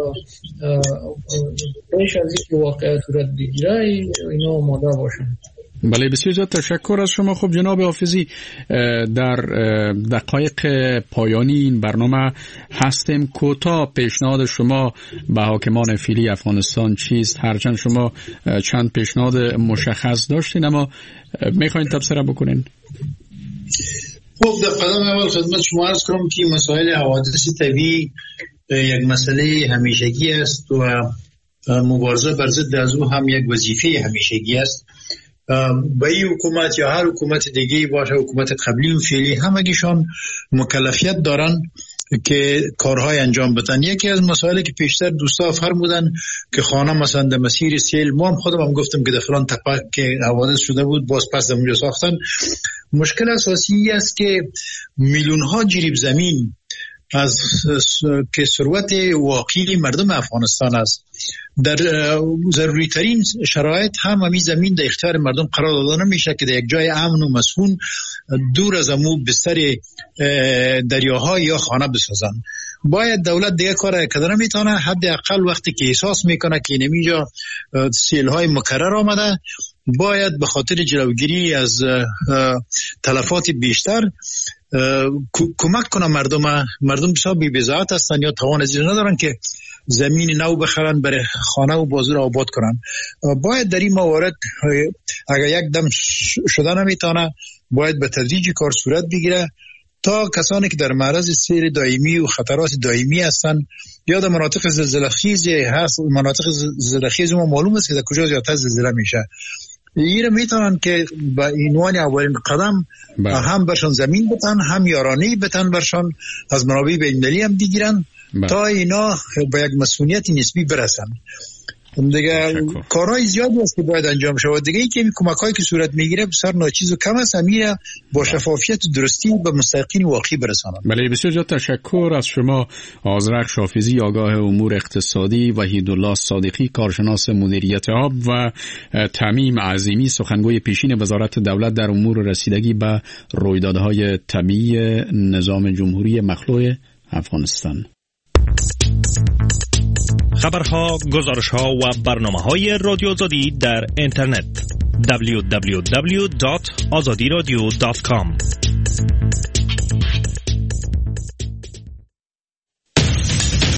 پیش از اینکه واقعه صورت بگیره اینا آماده باشن. بله بسیار زیاد تشکر از شما. خب جناب حافظی، در دقایق پایانی این برنامه هستیم. کوتاه پیشنهاد شما به حاکمان فعلی افغانستان چیست؟ هرچند شما چند پیشنهاد مشخص داشتین اما میخواین تبصره بکنین. خب در قدم اول خدمت شما عرض کنم که مسائل حوادث طبیعی یک مسئله همیشگی است و مبارزه بر ضد از او هم یک وظیفه همیشگی است. با این حکومت یا هر حکومت دیگه باشه، حکومت قبلی و فعلی، همگیشان مکلفیت دارن که کارهای انجام بدن. یکی از مسائلی که پیشتر دوستا فرمودن که خانه مثلا در مسیر سیل، ما هم خودم هم گفتم که در فلان تپه که حوادث شده بود باز پس در اونجا ساختن. مشکل اساسی است که میلیون ها جریب زمین از که ثروت واقعی مردم افغانستان است، در ضروری ترین شرایط هم همین زمین در اختیار مردم قرار داده نمیشه که در یک جای امن و مسکون دور از امو بستر دریاها یا خانه بسازن. باید دولت دیگه کار کرده نمیتونه، حداقل وقتی که احساس میکنه که اینجا سیل‌های مکرر آمده، باید به خاطر جلوگیری از تلفات بیشتر کمک کنه مردم. مردم بسیار بی بضاعت هستن یا توان از این ندارن که زمین نو بخرن برای خانه و بازار آباد کنن. باید در این موارد اگر یک دم شده نمیتونه، باید به تدریج کار صورت بگیره تا کسانی که در معرض سیر دائمی و خطرات دائمی هستن یا در مناطق زلزله‌خیز هست، مناطق زلزله‌خیز ما معلوم است که در کجا زیادتر زلزله میشه، این میتونن که با عنوان اولین قدم بله. هم برشان زمین بتن، هم یارانه بتن برشان، از منابع بین‌المللی هم بگیرن تا اینا با یک مسئولیت نسبی برسن. دیگه کارهای زیادی است که باید انجام شود. دیگه این که کمک‌هایی که صورت میگیره بسیار ناچیز و کم است، امیره با شفافیت و درستی به مستحقین واقعی برسانند. بله، بسیار زیاد تشکر از شما آذرخش شافیزی، آگاه امور اقتصادی، وحیدالله صادقی، کارشناس مدیریت آب، و تمیم عظیمی، سخنگوی پیشین وزارت دولت در امور رسیدگی به رویدادهای طبیعی نظام جمهوری مخلوع افغانستان. خبرها، گزارشها و برنامه‌های رادیو آزادی در اینترنت دبلیو دبلیو دبلیو دات آزادی رادیو دات کام.